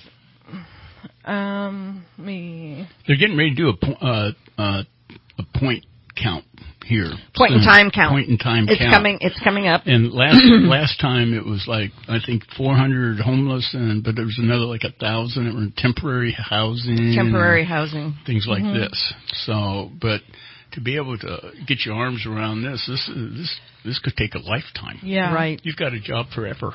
Um, me. They're getting ready to do a, po- uh, uh, a point count here. Point in time count. Point in time it's count. It's coming. It's coming up. And last last time it was like I think four hundred homeless, and but there was another like a thousand that were in temporary housing. Temporary housing. Things like mm-hmm. this. So, but to be able to get your arms around this, this this this could take a lifetime. Yeah. Right. You've got a job forever.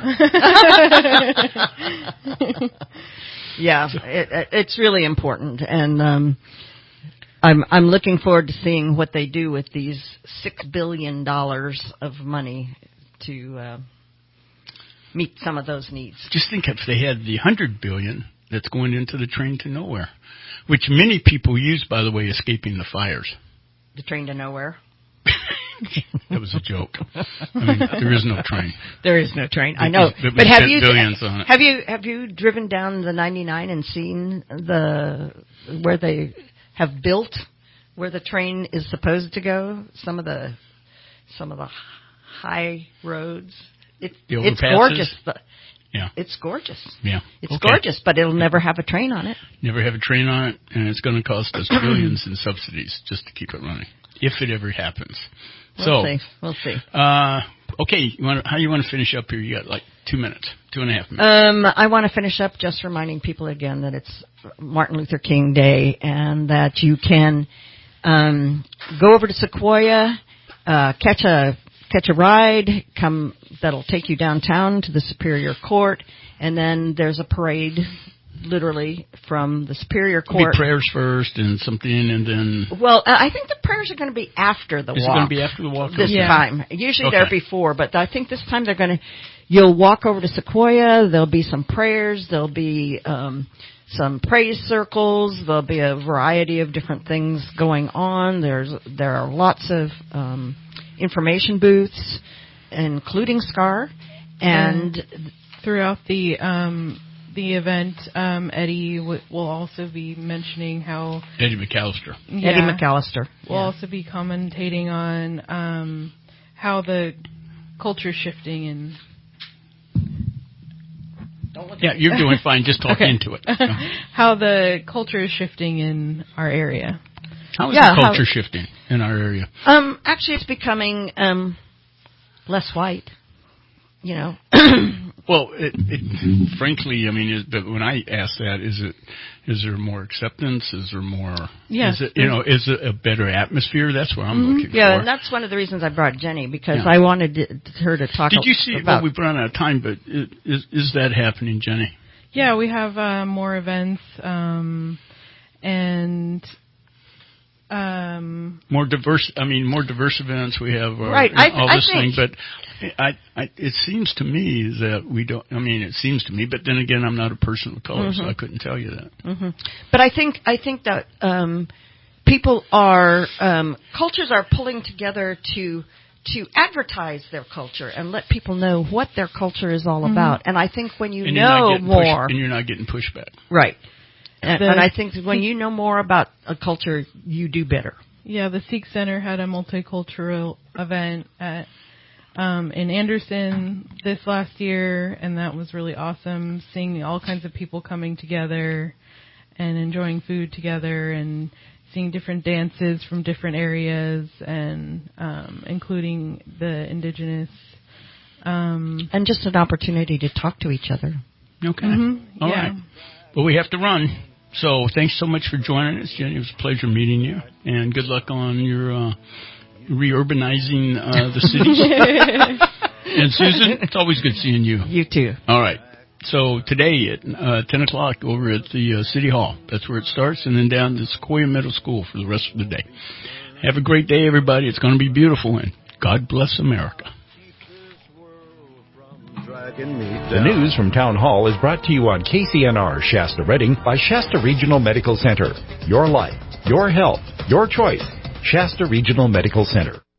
Yeah, it, it's really important, and um, I'm I'm looking forward to seeing what they do with these six billion dollars of money to uh, meet some of those needs. Just think if they had the hundred billion that's going into the Train to Nowhere, which many people use, by the way, escaping the fires. The Train to Nowhere. That was a joke. I mean, there is no train. There is no train. I know, it was, it but have you billions on it. have you have you driven down the ninety-nine and seen the where they have built where the train is supposed to go? Some of the some of the high roads. It, it's gorgeous. Yeah, it's gorgeous. Yeah, it's okay. gorgeous, but it'll never have a train on it. Never have a train on it, and it's going to cost us billions in subsidies just to keep it running, if it ever happens. We'll so see. We'll see. Uh, okay, you want how you want to finish up here? You got like two minutes, two and a half minutes. Um, I want to finish up just reminding people again that it's Martin Luther King Day, and that you can um, go over to Sequoia, uh, catch a catch a ride, come that'll take you downtown to the Superior Court, and then there's a parade. Literally from the Superior Court. Be prayers first and something, and then. Well, I think the prayers are going to be after the Is walk. Is it going to be after the walk? This yeah. time. Usually okay. they're before, but I think this time they're going to. You'll walk over to Sequoia. There'll be some prayers. There'll be um, some praise circles. There'll be a variety of different things going on. There's there are lots of um, information booths, including SCAR, and, and throughout the. Um, The event, um, Eddie w- will also be mentioning how... Eddie McAllister. Yeah, Eddie McAllister. Will yeah. also be commentating on um, how the culture shifting and... Yeah, you're doing fine. Just talk okay. into it. How the culture is shifting in our area. How is yeah, the culture how, shifting in our area? Um, actually, it's becoming um, less white. you know. Well, it, it, frankly, I mean, it, when I ask that, is it is there more acceptance? Is there more? Yes. Is it, you know, is it a better atmosphere? That's what I'm mm-hmm. looking yeah, for. Yeah, and that's one of the reasons I brought Jenny, because yeah. I wanted to, her to talk. Did you see? About, well, we've run out of time, but is is that happening, Jenny? Yeah, we have uh, more events um, and. Um, more diverse. I mean, more diverse events. We have uh, right. I, all I this think, thing, but I, I, it seems to me that we don't. I mean, it seems to me, but then again, I'm not a person of color, mm-hmm. so I couldn't tell you that. Mm-hmm. But I think I think that um, people are um, cultures are pulling together to to advertise their culture and let people know what their culture is all mm-hmm. about. And I think when you and know more, push, and you're not getting pushback, right. And, and I think when you know more about a culture, you do better. Yeah, the Sikh Center had a multicultural event at um, in Anderson this last year, and that was really awesome, seeing all kinds of people coming together and enjoying food together and seeing different dances from different areas, and um, including the indigenous. Um, and just an opportunity to talk to each other. Okay. Mm-hmm, all yeah. right. Well, we have to run. So thanks so much for joining us, Jenny. It was a pleasure meeting you, and good luck on your uh, reurbanizing uh, the cities. And Susan, it's always good seeing you. You too. All right. So today at uh, ten o'clock over at the uh, City Hall. That's where it starts, and then down to Sequoia Middle School for the rest of the day. Have a great day, everybody. It's going to be beautiful, and God bless America. The news from Town Hall is brought to you on K C N R Shasta Redding by Shasta Regional Medical Center. Your life, your health, your choice. Shasta Regional Medical Center.